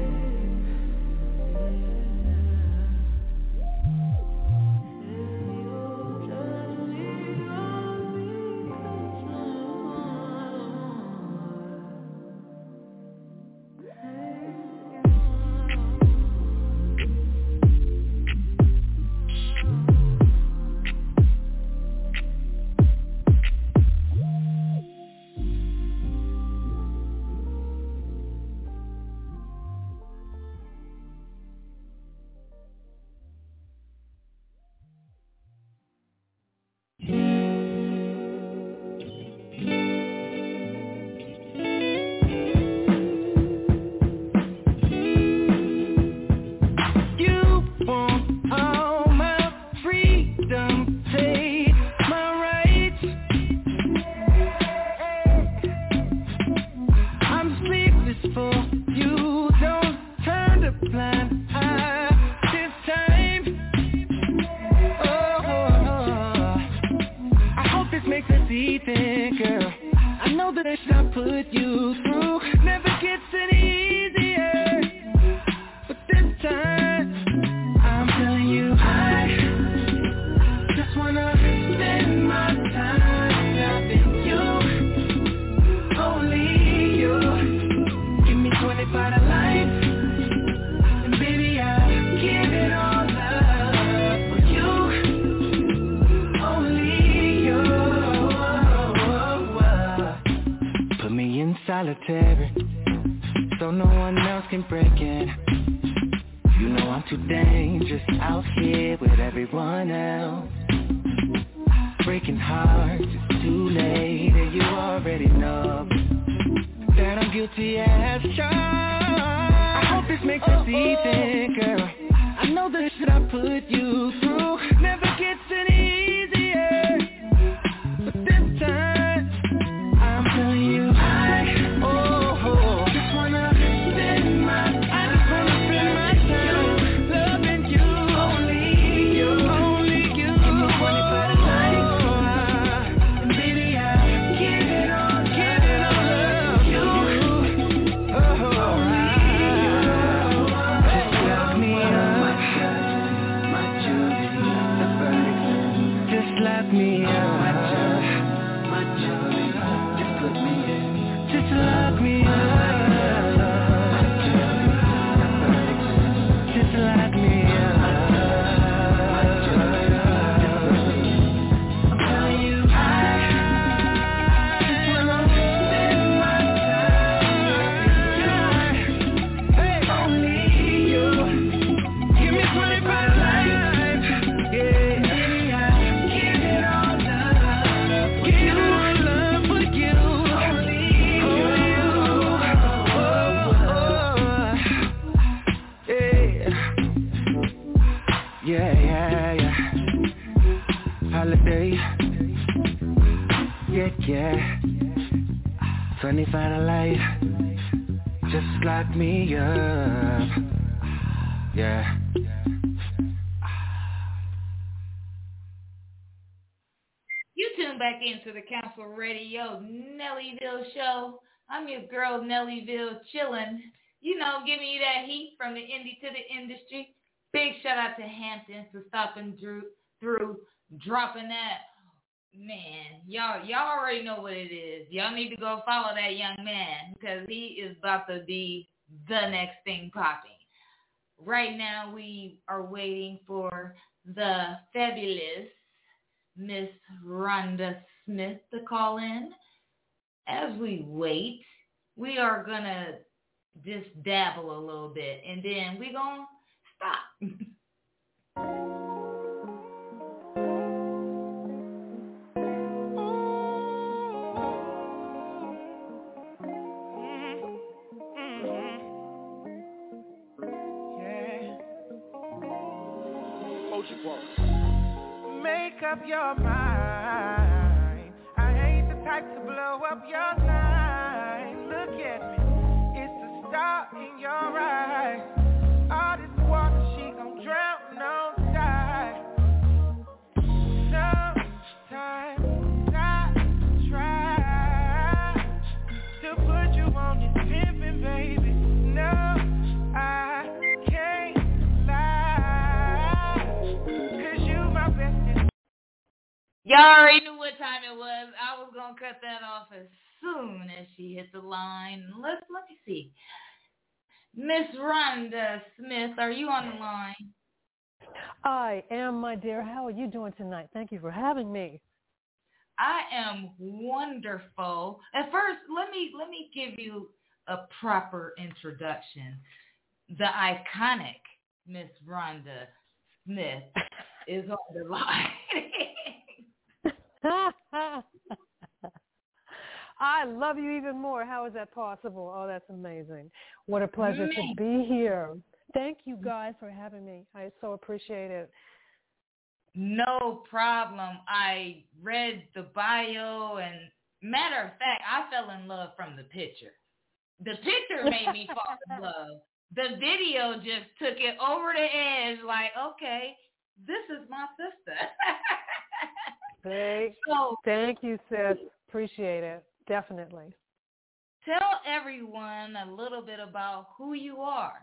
You want all my freedom, take my rights. I'm sleepless for you, don't turn a blind eye this time. Oh, I hope this makes us even, girl. I know that I put you through never gets any easier, but this time I'm telling you, I just wanna spend my time loving you, only you. Give me 25 to life, and baby I'll give it all up for you, only you. Put me in solitary, so no one else can break in. You know I'm too dangerous out here with everyone else. Breaking hearts, it's too late, and you already know that I'm guilty as charged. I hope this makes us even, girl. I know the shit I put you through never gets any easier, but this time I'm telling you, I just wanna spend my time loving you, only you. Give me 25 to life. Yeah, funny find a light, just lock me up. Yeah. You tune back into the Council Radio Nellyville show. I'm your girl Nellyville chillin'. You know, giving you that heat from the indie to the industry. Big shout out to Hampton for stopping through, dropping that. Man, y'all already know what it is. Y'all need to go follow that young man because he is about to be the next thing popping. Right now we are waiting for the fabulous Miss Rhonda Smith to call in. As we wait, we are going to just dabble a little bit and then we're going to stop. Make up your mind. I ain't the type to blow up your line. Look at me, it's the star in your eyes. All this water, she gon' drown, no die. Sometimes I try to put you on this pimpin', baby. No, I can't lie, 'cause you my bestest. Y'all already knew what time it was. I was going to cut that off as soon as she hit the line. Let me see. Miss Rhonda Smith, are you on the line? I am, my dear. How are you doing tonight? Thank you for having me. I am wonderful. At first, let me give you a proper introduction. The iconic Miss Rhonda Smith is on the line. I love you even more. How is that possible? Oh, that's amazing. What a pleasure to be here. Thank you guys for having me. I so appreciate it. No problem. I read the bio and matter of fact, I fell in love from the picture. The picture made me fall in love. The video just took it over the edge like, okay, this is my sister. Thank you, sis. Appreciate it. Definitely. Tell everyone a little bit about who you are.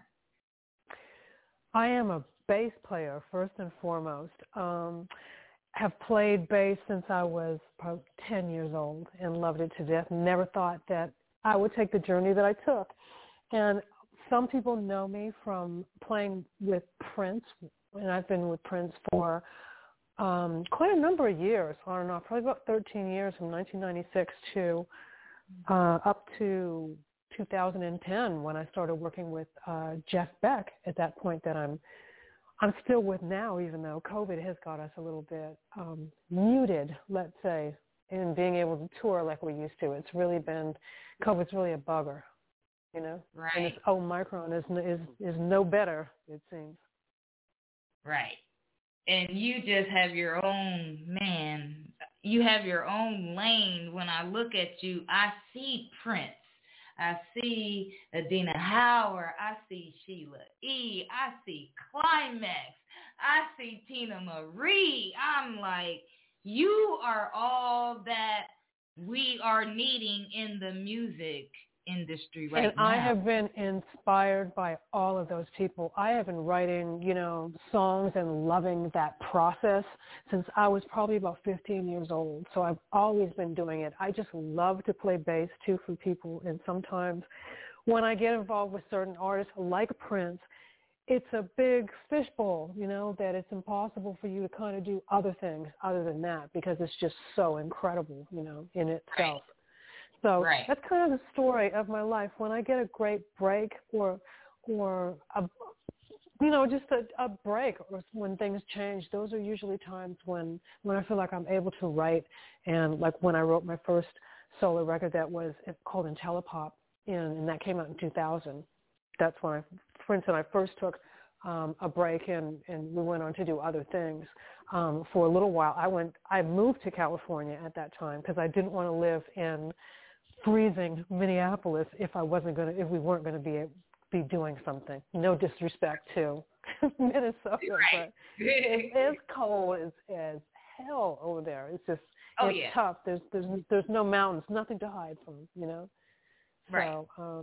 I am a bass player, first and foremost. Have played bass since I was probably 10 years old and loved it to death. Never thought that I would take the journey that I took. And some people know me from playing with Prince, and I've been with Prince for quite a number of years, on and off, probably about 13 years, from 1996 to up to 2010 when I started working with Jeff Beck at that point that I'm still with now, even though COVID has got us a little bit muted, let's say, in being able to tour like we used to. It's really been, COVID's really a bugger, you know? Right. And this Omicron is no better, it seems. Right. And you just have your own, you have your own lane. When I look at you, I see Prince. I see Adina Howard. I see Sheila E. I see Climax. I see Tina Marie. I'm like, you are all that we are needing in the music industry right now. And I have been inspired by all of those people. I have been writing, songs and loving that process since I was probably about 15 years old. So I've always been doing it. I just love to play bass too for people. And sometimes when I get involved with certain artists like Prince, it's a big fishbowl, that it's impossible for you to kind of do other things other than that because it's just so incredible, in itself. Right. So That's kind of the story of my life. When I get a great break or just a break, or when things change, those are usually times when I feel like I'm able to write. And like when I wrote my first solo record that was called Intellepop, and that came out in 2000. That's when Prince and I first took a break, and we went on to do other things. For a little while, I moved to California at that time because I didn't want to live in freezing Minneapolis if we weren't going to be doing something. No disrespect to Minnesota, but it's cold as hell over there. It's just it's tough. There's no mountains, nothing to hide from, Right. So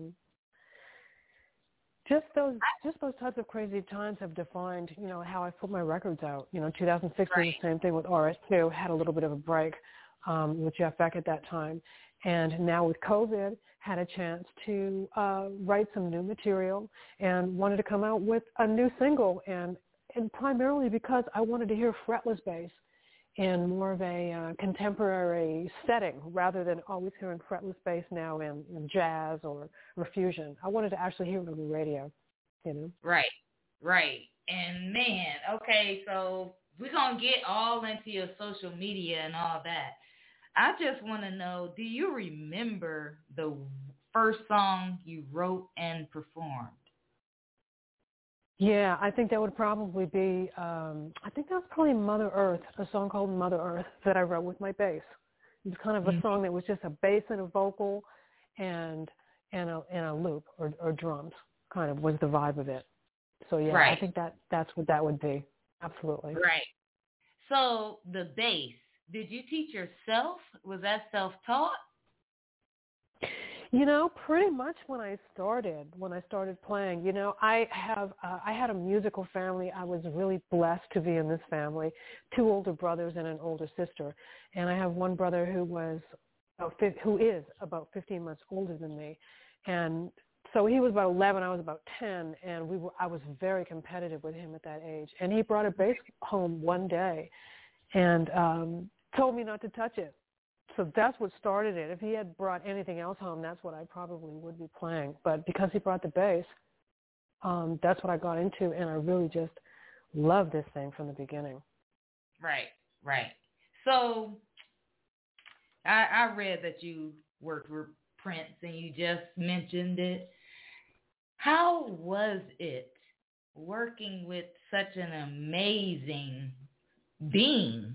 just those types of crazy times have defined, how I put my records out. 2006 was the same thing with RS2. Had a little bit of a break with Jeff Beck at that time, and now with COVID, had a chance to write some new material and wanted to come out with a new single, and primarily because I wanted to hear fretless bass in more of a contemporary setting rather than always hearing fretless bass now in jazz or fusion. I wanted to actually hear it on the radio, Right. And man, okay, so we're going to get all into your social media and all that. I just want to know, do you remember the first song you wrote and performed? Yeah, I think that would probably be, I think that was probably Mother Earth, a song called Mother Earth that I wrote with my bass. It was kind of a song that was just a bass and a vocal and a loop or drums, kind of was the vibe of it. So, yeah, I think that's what that would be. Absolutely. Right. So the bass, did you teach yourself? Was that self-taught? Pretty much when I started playing, I had a musical family. I was really blessed to be in this family, 2 older brothers and an older sister. And I have one brother who is about 15 months older than me. And so he was about 11, I was about 10, and I was very competitive with him at that age. And he brought a bass home one day and told me not to touch it. So that's what started it. If he had brought anything else home, that's what I probably would be playing. But because he brought the bass, that's what I got into, and I really just loved this thing from the beginning. Right. So I read that you worked with Prince, and you just mentioned it. How was it working with such an amazing being?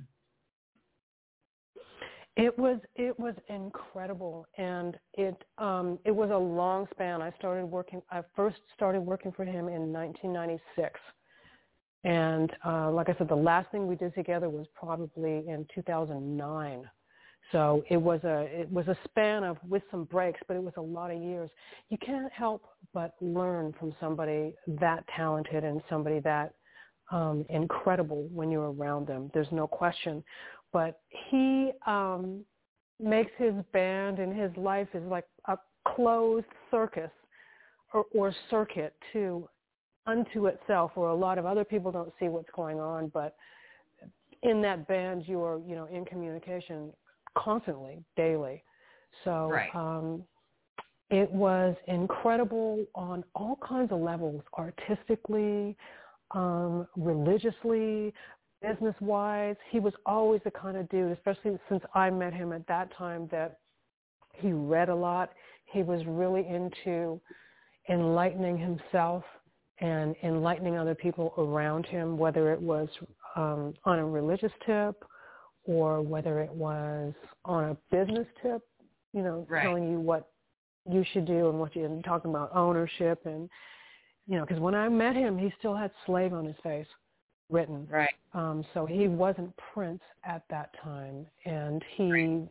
It was incredible, and it was a long span. I first started working for him in 1996, and like I said, the last thing we did together was probably in 2009. So it was a span of, with some breaks, but it was a lot of years. You can't help but learn from somebody that talented and somebody that incredible when you're around them. There's no question. But he makes his band and his life is like a closed circus or circuit unto itself, where a lot of other people don't see what's going on. But in that band, you're in communication constantly, daily. So it was incredible on all kinds of levels, artistically, religiously, business-wise. He was always the kind of dude, especially since I met him at that time, that he read a lot. He was really into enlightening himself and enlightening other people around him, whether it was on a religious tip or whether it was on a business tip, telling you what you should do and what you're talking about ownership. And, because when I met him, he still had slave on his face written. Right. So he wasn't Prince at that time. And he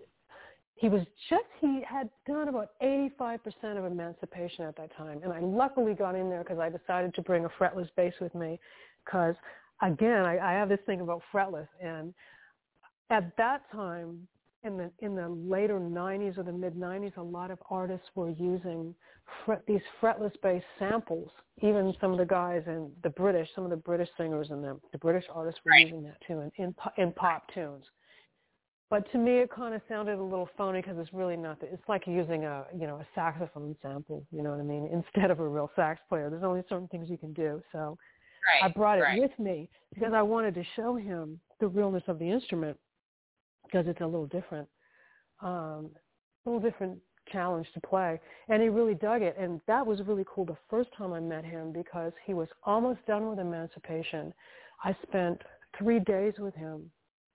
had done about 85% of Emancipation at that time. And I luckily got in there because I decided to bring a fretless bass with me because, again, I have this thing about fretless. And at that time, in the later 90s or the mid-90s, a lot of artists were using these fretless bass samples. Even some of the guys in some of the British singers and the British artists were using that too in pop tunes. But to me, it kind of sounded a little phony because it's really not. It's like using a saxophone sample. You know what I mean? Instead of a real sax player, there's only certain things you can do. So I brought it with me because I wanted to show him the realness of the instrument, because it's a little different challenge to play, and he really dug it. And that was really cool the first time I met him because he was almost done with Emancipation. I spent 3 days with him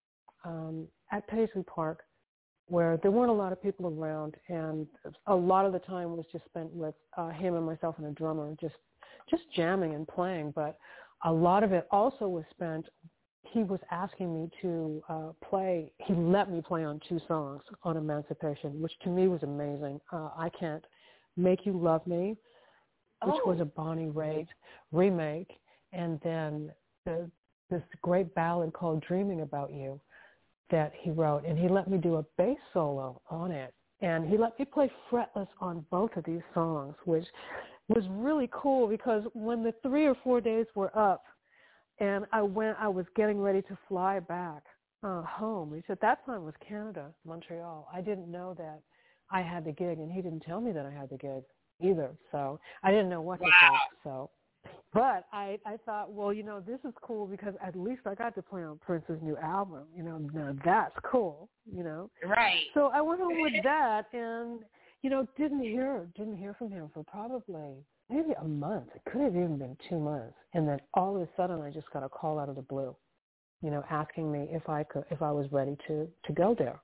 at Paisley Park, where there weren't a lot of people around, and a lot of the time was just spent with him and myself and a drummer, just jamming and playing. But a lot of it also was spent, he was asking me to play, he let me play on 2 songs on Emancipation, which to me was amazing. I Can't Make You Love Me, which was a Bonnie Raitt remake, and then this great ballad called Dreaming About You that he wrote, and he let me do a bass solo on it, and he let me play fretless on both of these songs, which was really cool because when the 3 or 4 days were up and I was getting ready to fly back home. He said that time was Canada, Montreal. I didn't know that I had the gig, and he didn't tell me that I had the gig either, so I didn't know what to think. So, but I thought, well, this is cool because at least I got to play on Prince's new album. Now that's cool. Right. So I went on with that, and didn't hear from him for probably maybe a month. It could have even been 2 months, and then all of a sudden I just got a call out of the blue, asking me if I was ready to go there.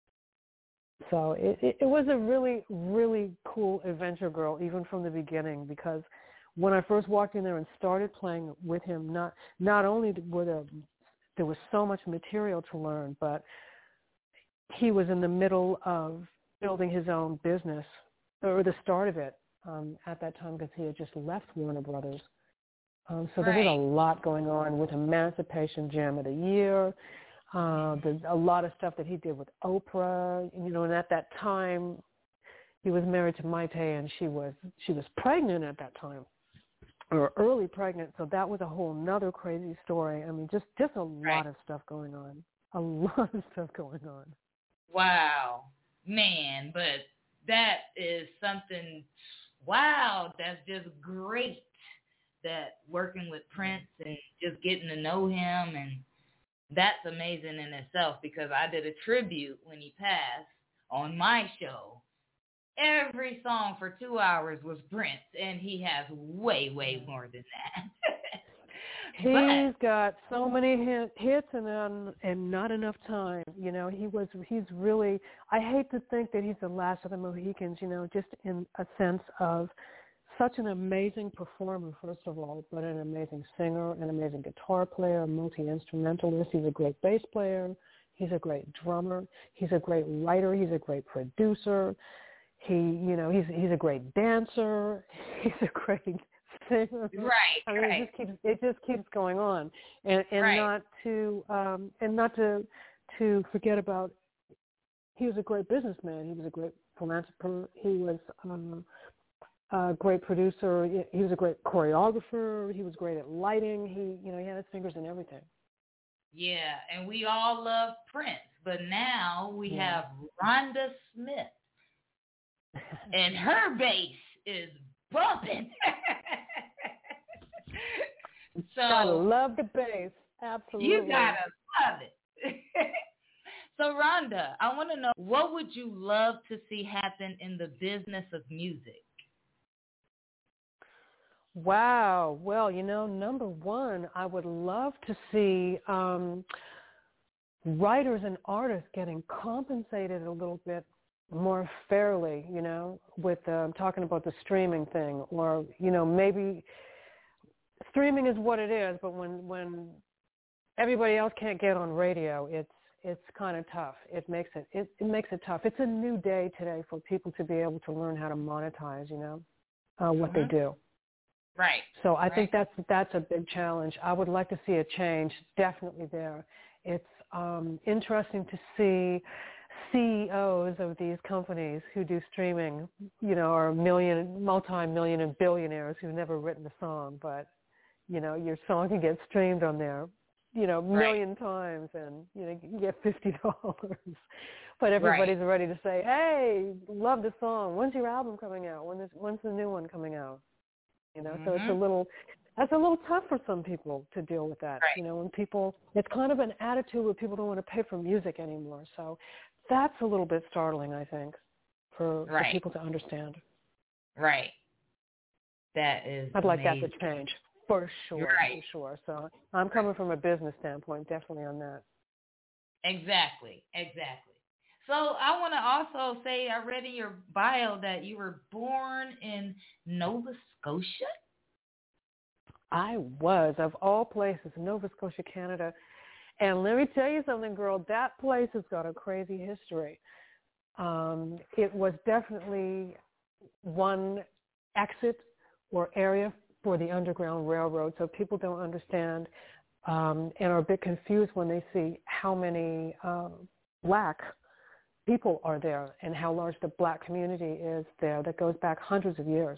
So it was a really, really cool adventure, girl, even from the beginning, because when I first walked in there and started playing with him, not only were there was so much material to learn, but he was in the middle of building his own business, or the start of it at that time, because he had just left Warner Brothers. So there was a lot going on with Emancipation Jam of the Year, a lot of stuff that he did with Oprah, and at that time he was married to Maite, and she was pregnant at that time, or early pregnant, so that was a whole nother crazy story. I mean, just a lot of stuff going on. A lot of stuff going on. Wow. Man, but that is something, wow, that's just great, that working with Prince and just getting to know him, and that's amazing in itself, because I did a tribute when he passed on my show. Every song for 2 hours was Prince, and he has way, way more than that. He's got so many hits and not enough time. He's really, I hate to think that he's the last of the Mohicans, just in a sense of such an amazing performer, first of all, but an amazing singer, an amazing guitar player, multi-instrumentalist. He's a great bass player. He's a great drummer. He's a great writer. He's a great producer. He's a great dancer. He's a great singer. Right. I mean, it just keeps going on, and not to forget about, he was a great businessman. He was a great philanthropist. He was a great producer. He was a great choreographer. He was great at lighting. He had his fingers in everything. Yeah, and we all love Prince, but now we have Rhonda Smith. And her bass is bumping. So I love the bass. Absolutely. You gotta love it. So Rhonda, I want to know, what would you love to see happen in the business of music? Wow. Well, number one, I would love to see writers and artists getting compensated a little bit more fairly, with talking about the streaming thing, or, maybe streaming is what it is, but when everybody else can't get on radio, it's kind of tough. It makes it tough. It's a new day today for people to be able to learn how to monetize, what they do. Right. So I think that's a big challenge. I would like to see a change, definitely there. It's interesting to see CEOs of these companies who do streaming, are multi-million and billionaires who've never written a song, but, your song can get streamed on there, million times, and, you get $50. But everybody's ready to say, hey, love the song. When's your album coming out? When's the new one coming out? So that's a little tough for some people to deal with that. Right. When people, it's kind of an attitude where people don't want to pay for music anymore. So that's a little bit startling, I think, for people to understand. Right. That is I'd like amazing. that to change, for sure, Right. for sure. So I'm coming from a business standpoint, definitely on that. Exactly. So I want to also say, I read in your bio that you were born in Nova Scotia. I was, of all places, Nova Scotia, Canada. And let me tell you something, girl, that place has got a crazy history. It was definitely one exit or area for the Underground Railroad, so people don't understand and are a bit confused when they see how many black people are there and how large the black community is there that goes back hundreds of years.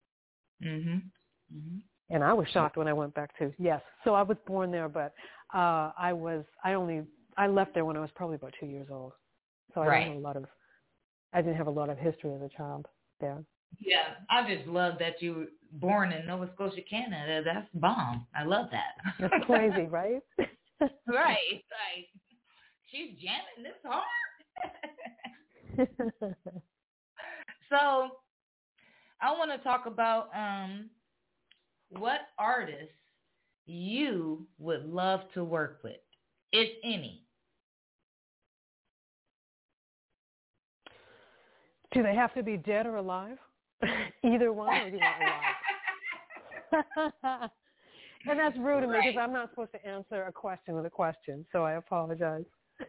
And I was shocked when I went back to, yes. So I was born there, but I left there when I was probably about 2 years old. So I didn't have a lot of history as a child there. Yeah, I just love that you were born in Nova Scotia, Canada. That's bomb. I love that. That's crazy, right? Right. Like, she's jamming this hard. So I want to talk about what artists you would love to work with, if any. Do they have to be dead or alive? Either one, or do you want alive? And that's rude of me because I'm not supposed to answer a question with a question, so I apologize.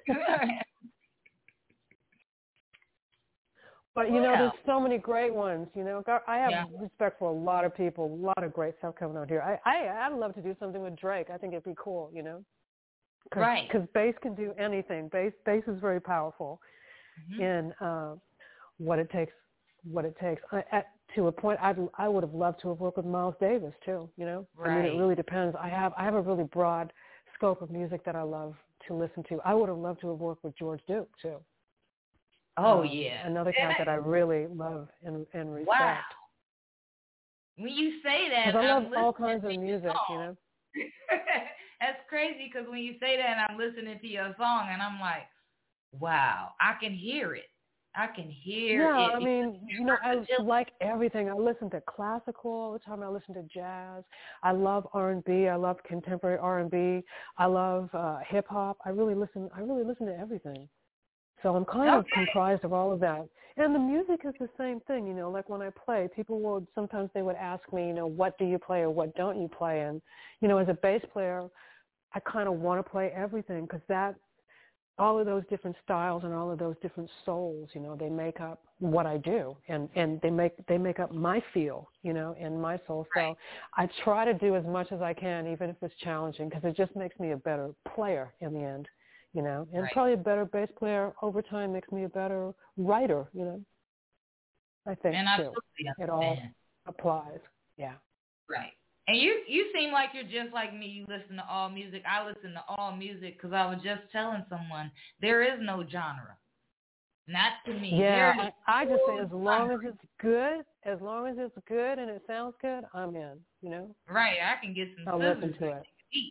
But, there's so many great ones, I have respect for a lot of people, a lot of great stuff coming out here. I'd love to do something with Drake. I think it'd be cool, Right. Because bass can do anything. Bass is very powerful in what it takes. To a point, I would have loved to have worked with Miles Davis, too, Right. I mean, it really depends. I have a really broad scope of music that I love to listen to. I would have loved to have worked with George Duke, too. Oh, yeah. Another cat that I really love and respect. Wow. When you say that, because I love all kinds of music, That's crazy because when you say that, I'm listening to your song, and I'm like, wow, I can hear it. I can hear it. Yeah, I mean, I like everything. I listen to classical all the time. I listen to jazz. I love R&B. I love contemporary R&B. I love hip hop. I really listen to everything. So I'm kind of comprised of all of that. And the music is the same thing, like when I play, sometimes they would ask me, what do you play or what don't you play? And, as a bass player, I kind of want to play everything because all of those different styles and all of those different souls, they make up what I do and they make up my feel, and my soul. So I try to do as much as I can, even if it's challenging, because it just makes me a better player in the end. And probably a better bass player over time makes me a better writer, I think, too. It all applies, yeah. Right. And you seem like you're just like me. You listen to all music. I listen to all music because I was just telling someone there is no genre. Not to me. Yeah, I just say as long as it's good and it sounds good, I'm in, Right. I can get some I'll listen to it.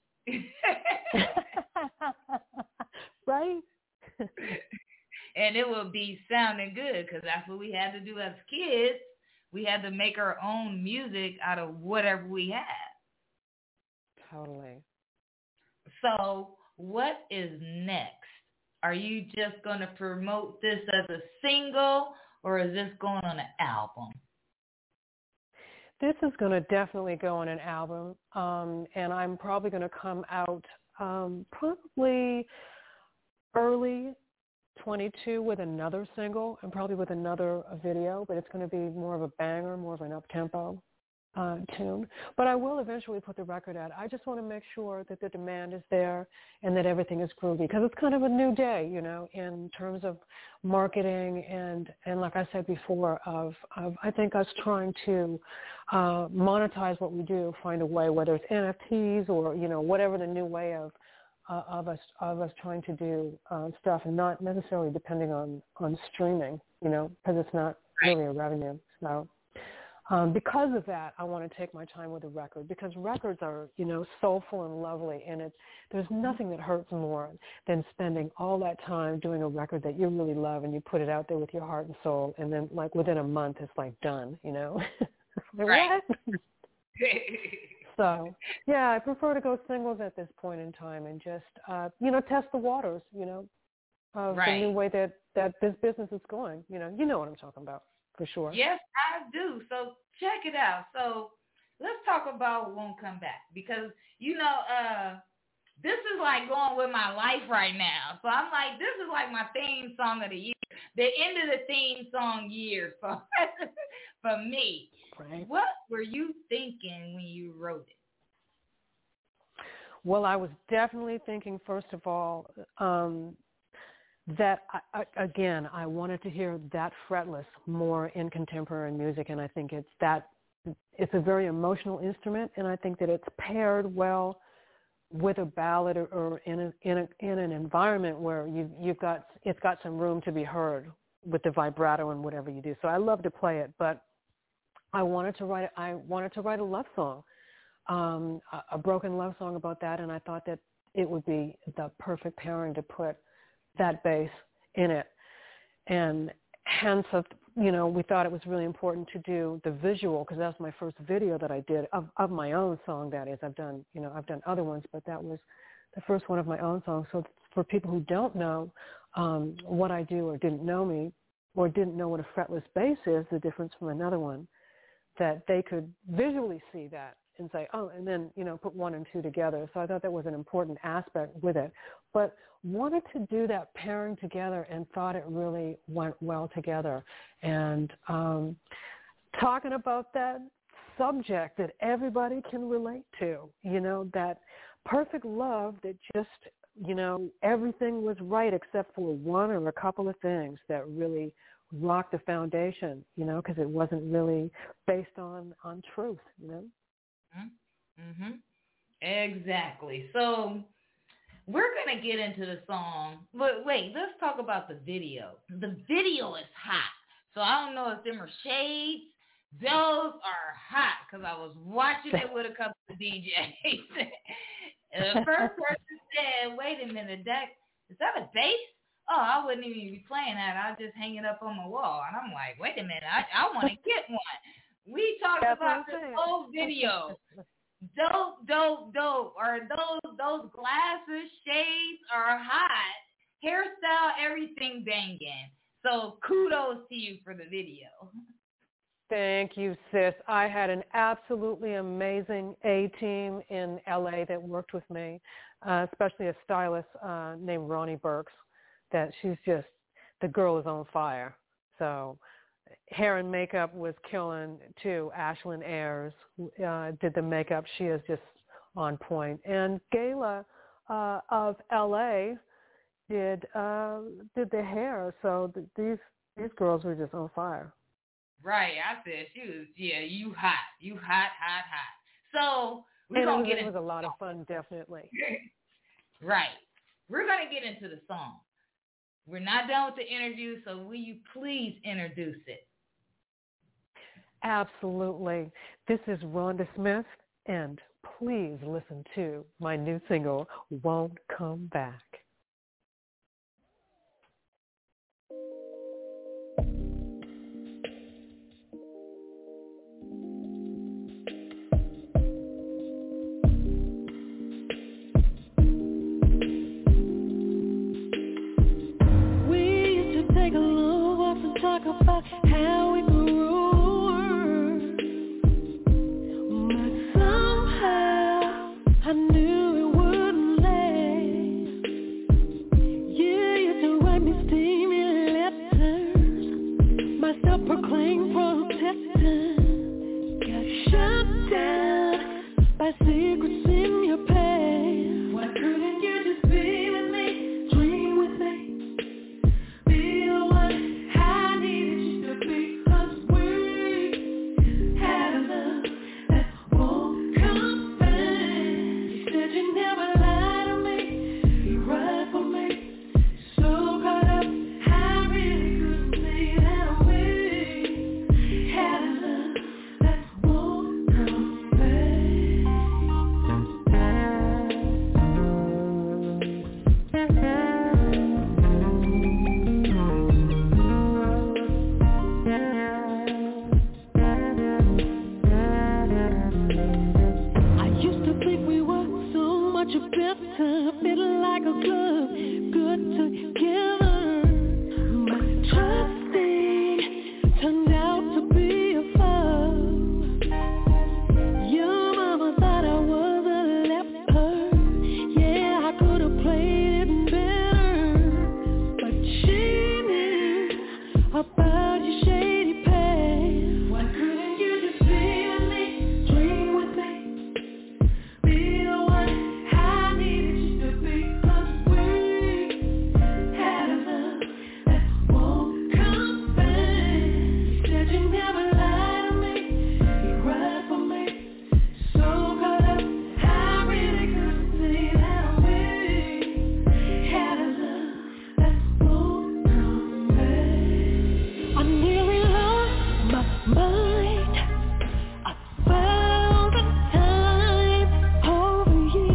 Right? And it will be sounding good because that's what we had to do as kids. We had to make our own music out of whatever we had. Totally. So what is next? Are you just going to promote this as a single or is this going on an album? This is going to definitely go on an album, and I'm probably going to come out probably early 22 with another single and probably with another video, but it's going to be more of a banger, more of an up-tempo tune. But I will eventually put the record out. I just want to make sure that the demand is there and that everything is groovy because it's kind of a new day, in terms of marketing and like I said before, of I think us trying to monetize what we do, find a way, whether it's NFTs or, whatever the new way of us trying to do stuff and not necessarily depending on streaming, because it's not really a revenue. So because of that, I want to take my time with a record, because records are, soulful and lovely, and there's nothing that hurts more than spending all that time doing a record that you really love, and you put it out there with your heart and soul, and then like within a month it's like done, Right. So, yeah, I prefer to go singles at this point in time and just, test the waters, of the new way that this business is going. You know what I'm talking about, for sure. Yes, I do. So check it out. So let's talk about Won't Come Back, because, this is like going with my life right now. So I'm like, this is like my theme song of the year, the end of the theme song year for me. Right. What were you thinking when you wrote it? Well, I was definitely thinking, first of all, that, I wanted to hear that fretless more in contemporary music, and I think it's a very emotional instrument, and I think that it's paired well with a ballad or in an environment where it's got some room to be heard with the vibrato and whatever you do. So I love to play it, but I wanted to write a love song, a broken love song about that, and I thought that it would be the perfect pairing to put that bass in it. And hence, we thought it was really important to do the visual, because that was my first video that I did of my own song. That is, I've done other ones, but that was the first one of my own songs. So for people who don't know what I do, or didn't know me, or didn't know what a fretless bass is, the difference from another one, that they could visually see that and say, oh, and then, put one and two together. So I thought that was an important aspect with it. But wanted to do that pairing together and thought it really went well together. And talking about that subject that everybody can relate to, that perfect love that just, everything was right except for one or a couple of things that really rocked the foundation, because it wasn't really based on truth, Mm-hmm. Exactly. So we're going to get into the song, but wait, let's talk about the video. The video is hot. So I don't know if them are shades. Those are hot, because I was watching it with a couple of DJs. The first person said, wait a minute, is that a bass? Oh, I wouldn't even be playing that. I'll just hang it up on my wall. And I'm like, wait a minute, I want to get one. We talked about this whole video. Dope. Or those glasses, shades are hot. Hairstyle, everything banging. So kudos to you for the video. Thank you, sis. I had an absolutely amazing A-team in LA that worked with me, especially a stylist named Ronnie Burks, that she's just, the girl is on fire. So hair and makeup was killing too. Ashlyn Ayers did the makeup. She is just on point. And Gayla of LA did the hair. So these girls were just on fire. Right. I said she was, you hot. You hot. So we're going to get into it was a lot of fun, definitely. Right. We're going to get into the song. We're not done with the interview, so will you please introduce it? Absolutely. This is Rhonda Smith, and please listen to my new single, Won't Come Back. Talk about how we grew, but somehow I knew it wouldn't last. much better, feeling like a glove, good together. But trusting turned out to be a foe. Your mama thought I was a leper. Yeah, I could have played it better, but she knew about your shady past. Why couldn't you just be with me, dream with me, be the one I needed you to be? 'Cause we had a love that won't come back. You said you never lied to me, you cried for me, so caught up, I really couldn't see that we had a love that won't come back. I nearly lost my mind 1,000 times over you.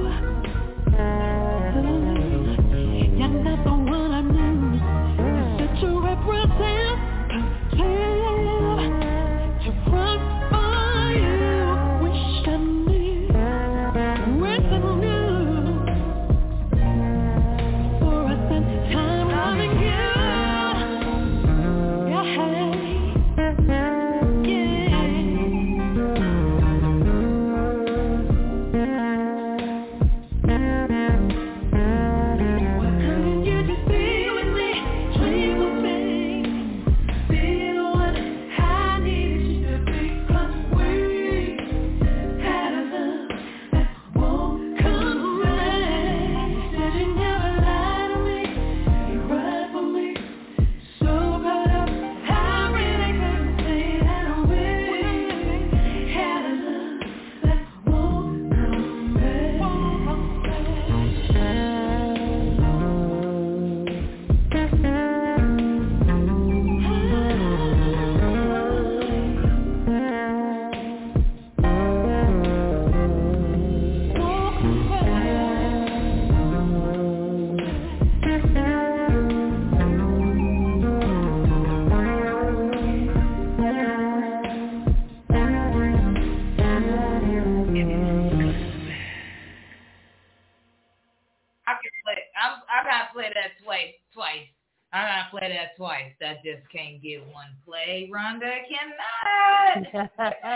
You're not the one I knew. You're such a representative to run for you. Wish I knew, wish I knew. For I spent time loving you. Yeah, why couldn't you just be with me, dream with me, be the one I needed you to be? 'Cause we had a love that won't come back. You said you never lied to me, you cried for me, so caught up, I really couldn't see that we had a love that won't come back. I gotta play that twice. I gotta play that twice. That just can't get one play. Rhonda cannot.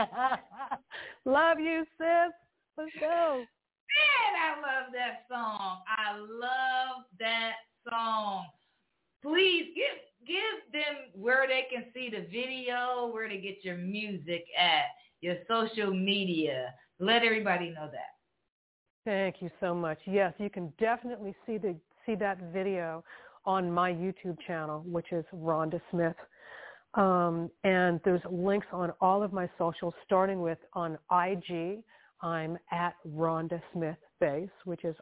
Love you, sis. Let's go. Man, I love that song. I love that song. Please give them where they can see the video, where to get your music at, your social media. Let everybody know that. Thank you so much. Yes, you can definitely see that video on my YouTube channel, which is Rhonda Smith. And there's links on all of my socials, starting with on IG. I'm at Rhonda Smith Bass, which is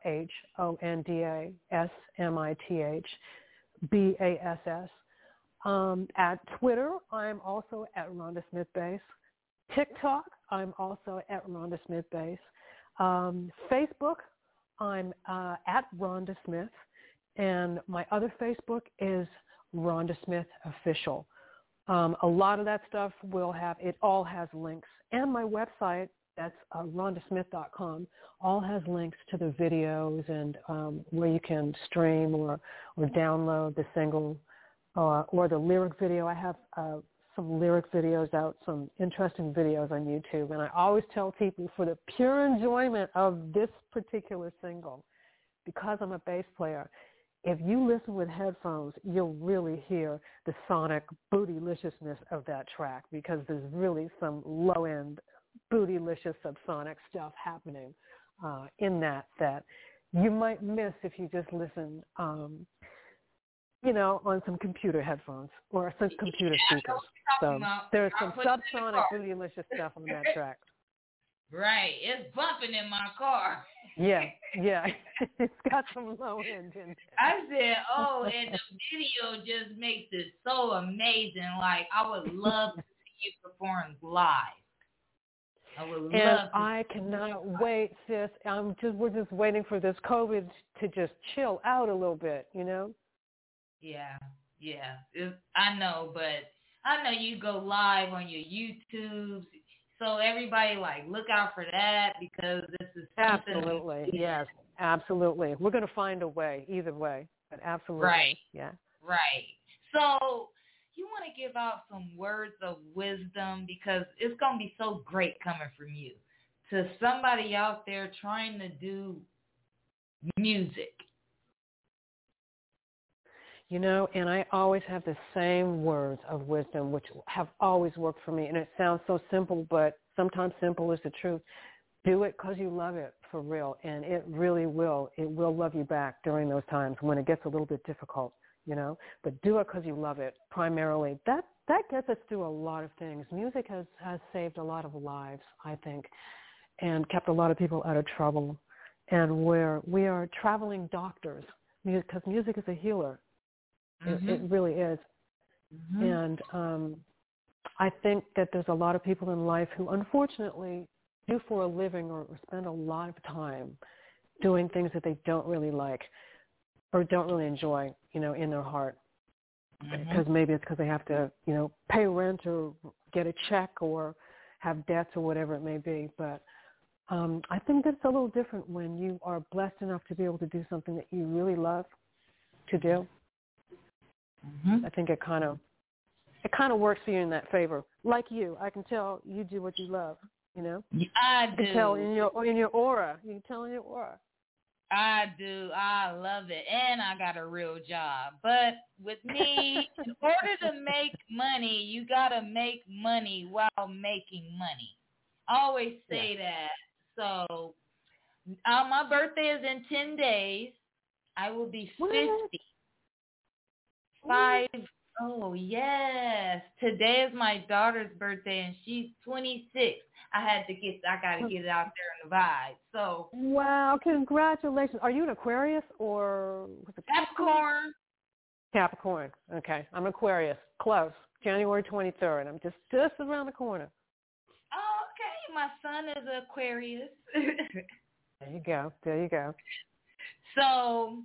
RHONDASMITHBASS. At Twitter, I'm also at Rhonda Smith Bass. TikTok, I'm also at Rhonda Smith Bass. Facebook, I'm at Rhonda Smith, and my other Facebook is Rhonda Smith Official. A lot of that stuff it all has links. And my website, that's rhondasmith.com, all has links to the videos and where you can stream or download the single or the lyric video. I have some lyric videos out, some interesting videos on YouTube. And I always tell people, for the pure enjoyment of this particular single, because I'm a bass player, if you listen with headphones, you'll really hear the sonic bootylicious-ness of that track, because there's really some low-end bootylicious subsonic stuff happening in that you might miss if you just listen on some computer headphones or some computer speakers. So there's some subsonic bootylicious stuff on that track. Right. It's bumping in my car. Yeah. It's got some low end in it. I said, and the video just makes it so amazing. Like, I would love to see you perform live. I cannot wait, sis. We're just waiting for this COVID to just chill out a little bit, Yeah. I know, but I know you go live on your YouTube, so everybody look out for that, because this is absolutely, yes, absolutely. We're going to find a way, either way, but absolutely, right, yeah, right. So you want to give out some words of wisdom, because it's going to be so great coming from you to somebody out there trying to do music. You know, and I always have the same words of wisdom, which have always worked for me. And it sounds so simple, but sometimes simple is the truth. Do it because you love it, for real. And it really will. It will love you back during those times when it gets a little bit difficult, you know. But do it because you love it, primarily. That gets us through a lot of things. Music has saved a lot of lives, I think, and kept a lot of people out of trouble. And we are traveling doctors, because music is a healer. It really is. And I think that there's a lot of people in life who unfortunately do for a living or spend a lot of time doing things that they don't really like or don't really enjoy, you know, in their heart. Because maybe it's because they have to, you know, pay rent or get a check or have debts or whatever it may be. But I think that's a little different when you are blessed enough to be able to do something that you really love to do. I think it kind of works for you in that favor. Like you, I can tell you do what you love. You know, I do. You can tell in your aura. You can tell in your aura. I do. I love it, and I got a real job. But with me, in order to make money, you gotta make money while making money. I always say that. So, my birthday is in 10 days. I will be 50. Oh, yes. Today is my daughter's birthday, and she's 26. I got to get it out there in the vibe. So. Wow, congratulations. Are you an Aquarius or? Capricorn. Capricorn. Okay. I'm Aquarius. Close. January 23rd. I'm just around the corner. Oh, okay. My son is an Aquarius. There you go. So,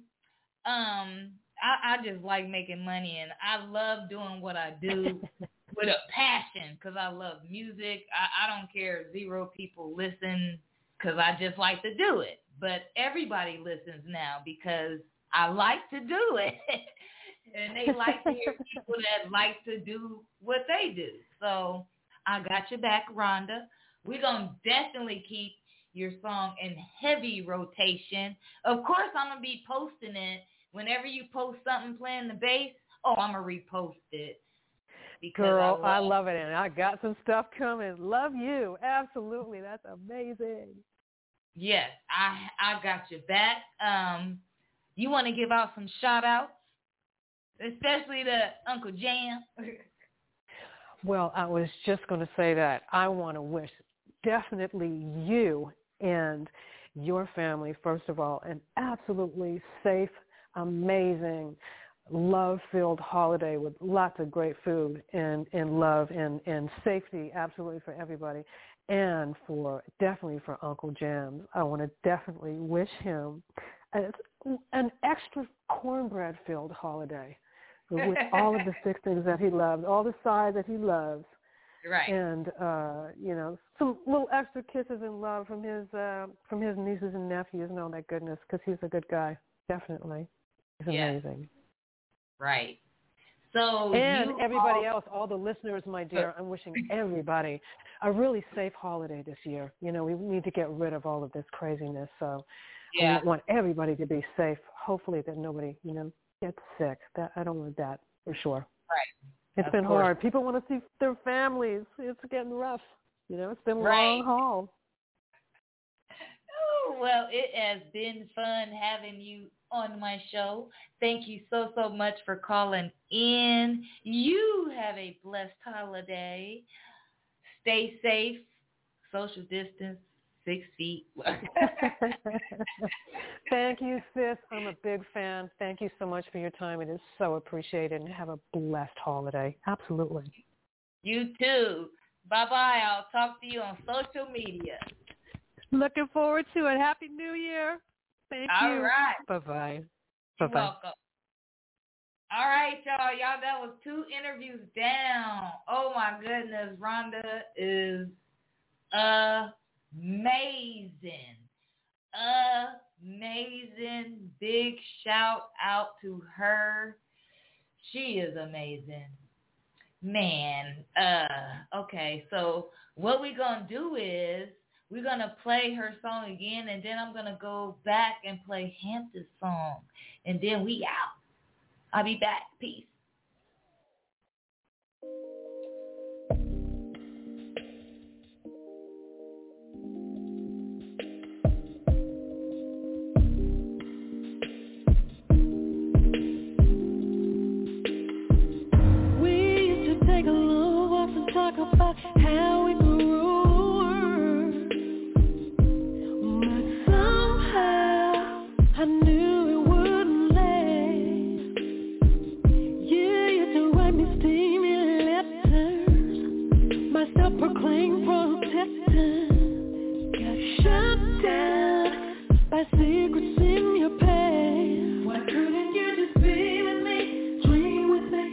I just like making money, and I love doing what I do with a passion because I love music. I don't care if 0 people listen because I just like to do it. But everybody listens now because I like to do it. And they like to hear people that like to do what they do. So I got your back, Rhonda. We're going to definitely keep your song in heavy rotation. Of course, I'm going to be posting it. Whenever you post something playing the bass, I'm going to repost it. Girl, I love it. And I got some stuff coming. Love you. Absolutely. That's amazing. Yes, I got your back. You want to give out some shout-outs? Especially to Uncle Jam. Well, I was just going to say that. I want to wish definitely you and your family, first of all, an absolutely safe, amazing, love-filled holiday with lots of great food and love and safety, absolutely, for everybody. And definitely for Uncle Jam. I want to definitely wish him an extra cornbread-filled holiday with all of the 6 things that he loves, all the sides that he loves. Right. And, some little extra kisses and love from his nieces and nephews and all that goodness, because he's a good guy, definitely. He's amazing. Right. So and everybody else, all the listeners, my dear, I'm wishing everybody a really safe holiday this year. You know, we need to get rid of all of this craziness. So I want everybody to be safe. Hopefully that nobody, gets sick. I don't want that for sure. Right. It's been hard. People want to see their families. It's getting rough. It's been a long haul. Oh, well, it has been fun having you on my show. Thank you so much for calling in. You have a blessed holiday. Stay safe. Social distance. 6 feet. Thank you, sis. I'm a big fan. Thank you so much for your time. It is so appreciated. And have a blessed holiday. Absolutely. You too. Bye-bye. I'll talk to you on social media. Looking forward to it. Happy New Year. Thank you. All right. Bye-bye. You're welcome. All right, y'all. Y'all, that was 2 interviews down. Oh, my goodness. Rhonda is amazing. amazing. Big shout out to her. She is amazing. Man, okay, so what we're going to do is we're going to play her song again, and then I'm going to go back and play Hampton's song, and then we out. I'll be back. Peace. Take a long walk and talk about how we grew, but somehow I knew it wouldn't last. You used to write me steamy letters, my self-proclaimed protector got shut down by secrets in your past. Why couldn't you just be with me, dream with me?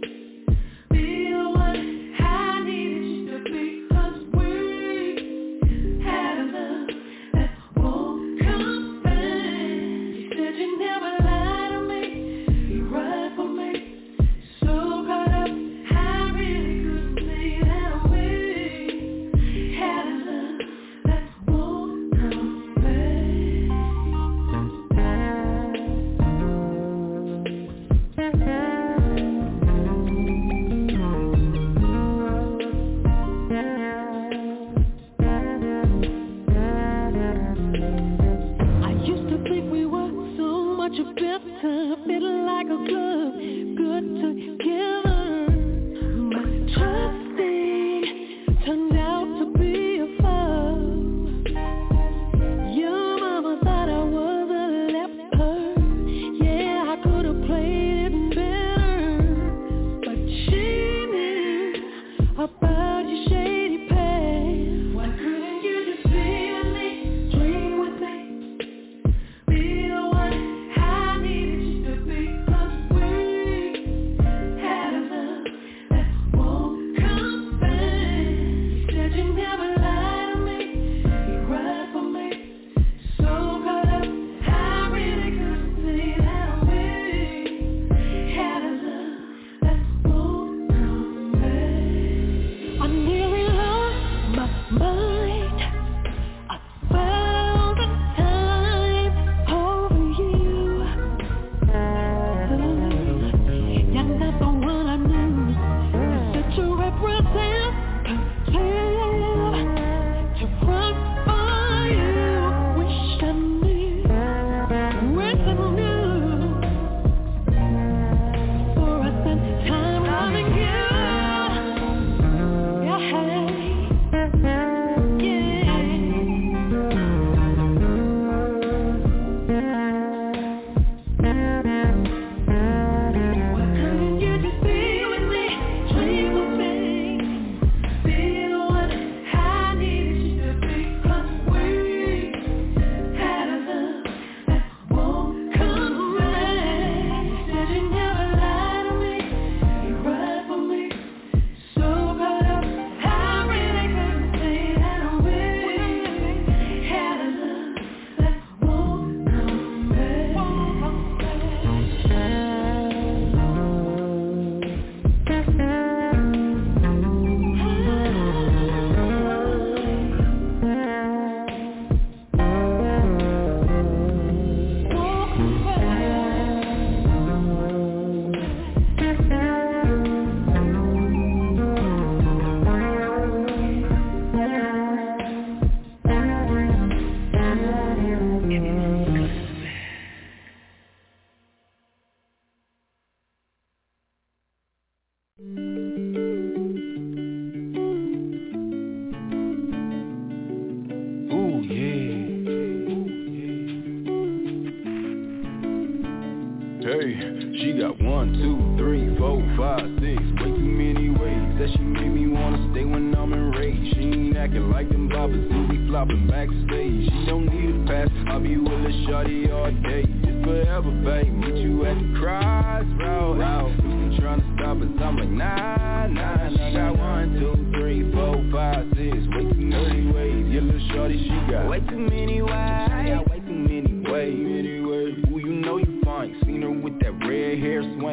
She got 1, 2, 3, 4, 5, 6, way too many ways that she made me wanna stay when I'm enraged. She ain't acting like them boppers who be flopping backstage. She don't need a pass, I'll be with a shawty all day. It's forever, babe, meet you at the crossroad. Who's trying to stop us? I'm like, nah. She got 1, 2, 3, 4, 5, 6, way too many ways. Your little shawty, she got way too many ways.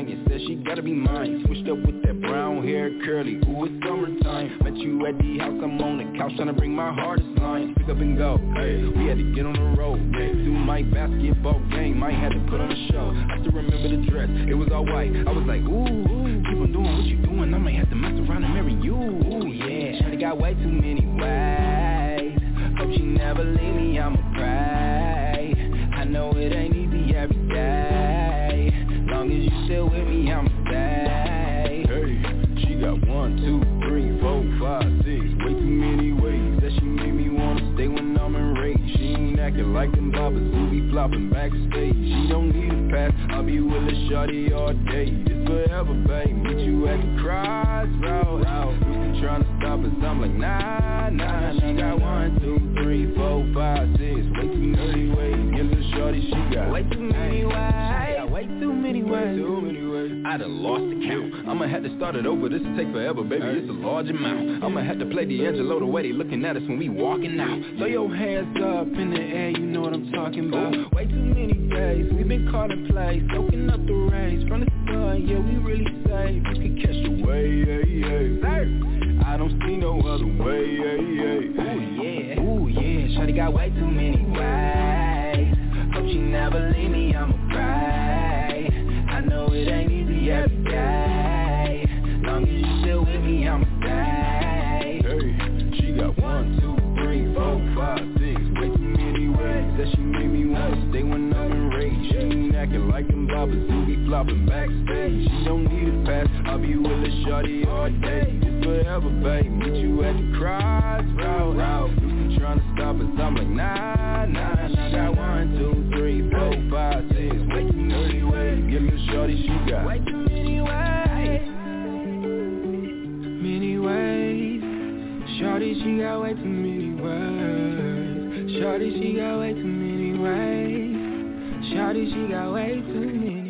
line. You said she gotta be mine. Switched up with that brown hair, curly. Ooh, it's summertime. Met you at the house, I'm on the couch trying to bring my hardest line. Pick up and go, hey, we had to get on the road. Do my basketball game, might have to put on a show. I still remember the dress, it was all white. I was like, ooh, keep on doing what you doing. I might have to mess around and marry you. Ooh, yeah, shawty got way too many ways. Hope she never leave me, I'ma pray. I know it ain't easy every day. Long as you still with me, I'ma stay. Hey, she got 1, 2, 3, 4, 5, 6. Way too many ways that she made me wanna stay when I'm enraged. She ain't acting like them bobbers who be flopping backstage. She don't need a pass, I'll be with a shawty all day. It's forever, babe. Meet you at the crossroads. You been trying to stop us, I'm like, nah. She got 1, 2, 3, 4, 5, 6. Way too many ways. Your little shawty, she got way too many ways. Way too many ways. I done lost the count. I'ma have to start it over. This'll take forever, baby. It's a large amount. I'ma have to play D'Angelo the way they looking at us when we walking out. Throw your hands up in the air, you know what I'm talking about. Way too many days, we've been calling plays, soaking up the rays from the sun. Yeah, we really safe. You can catch the wave. I don't see no other way. Ooh yeah, shawty got way too many ways. Hope she never leave me, I'ma pray. I know it ain't easy every day. Long as you still with me, I'ma stay. Hey, she got 1, 2, 3, 4, 5, 6. Way too many ways that she made me wanna stay when I'm enraged. She ain't acting like them bobbers who be flopping backstage. She don't need a pass, I'll be with a shawty all day. It's forever, babe. Meet you at the crossroads. You been trying to stop us, I'm like, nah. She got 1, 2, 3, 4, 5, 6. Way too many ways. Your little shawty, she got way too many ways. Many ways. Shawty, she got way too many ways. Shawty, she got way too many ways. Shawty, she got way too many.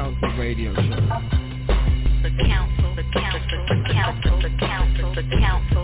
The council.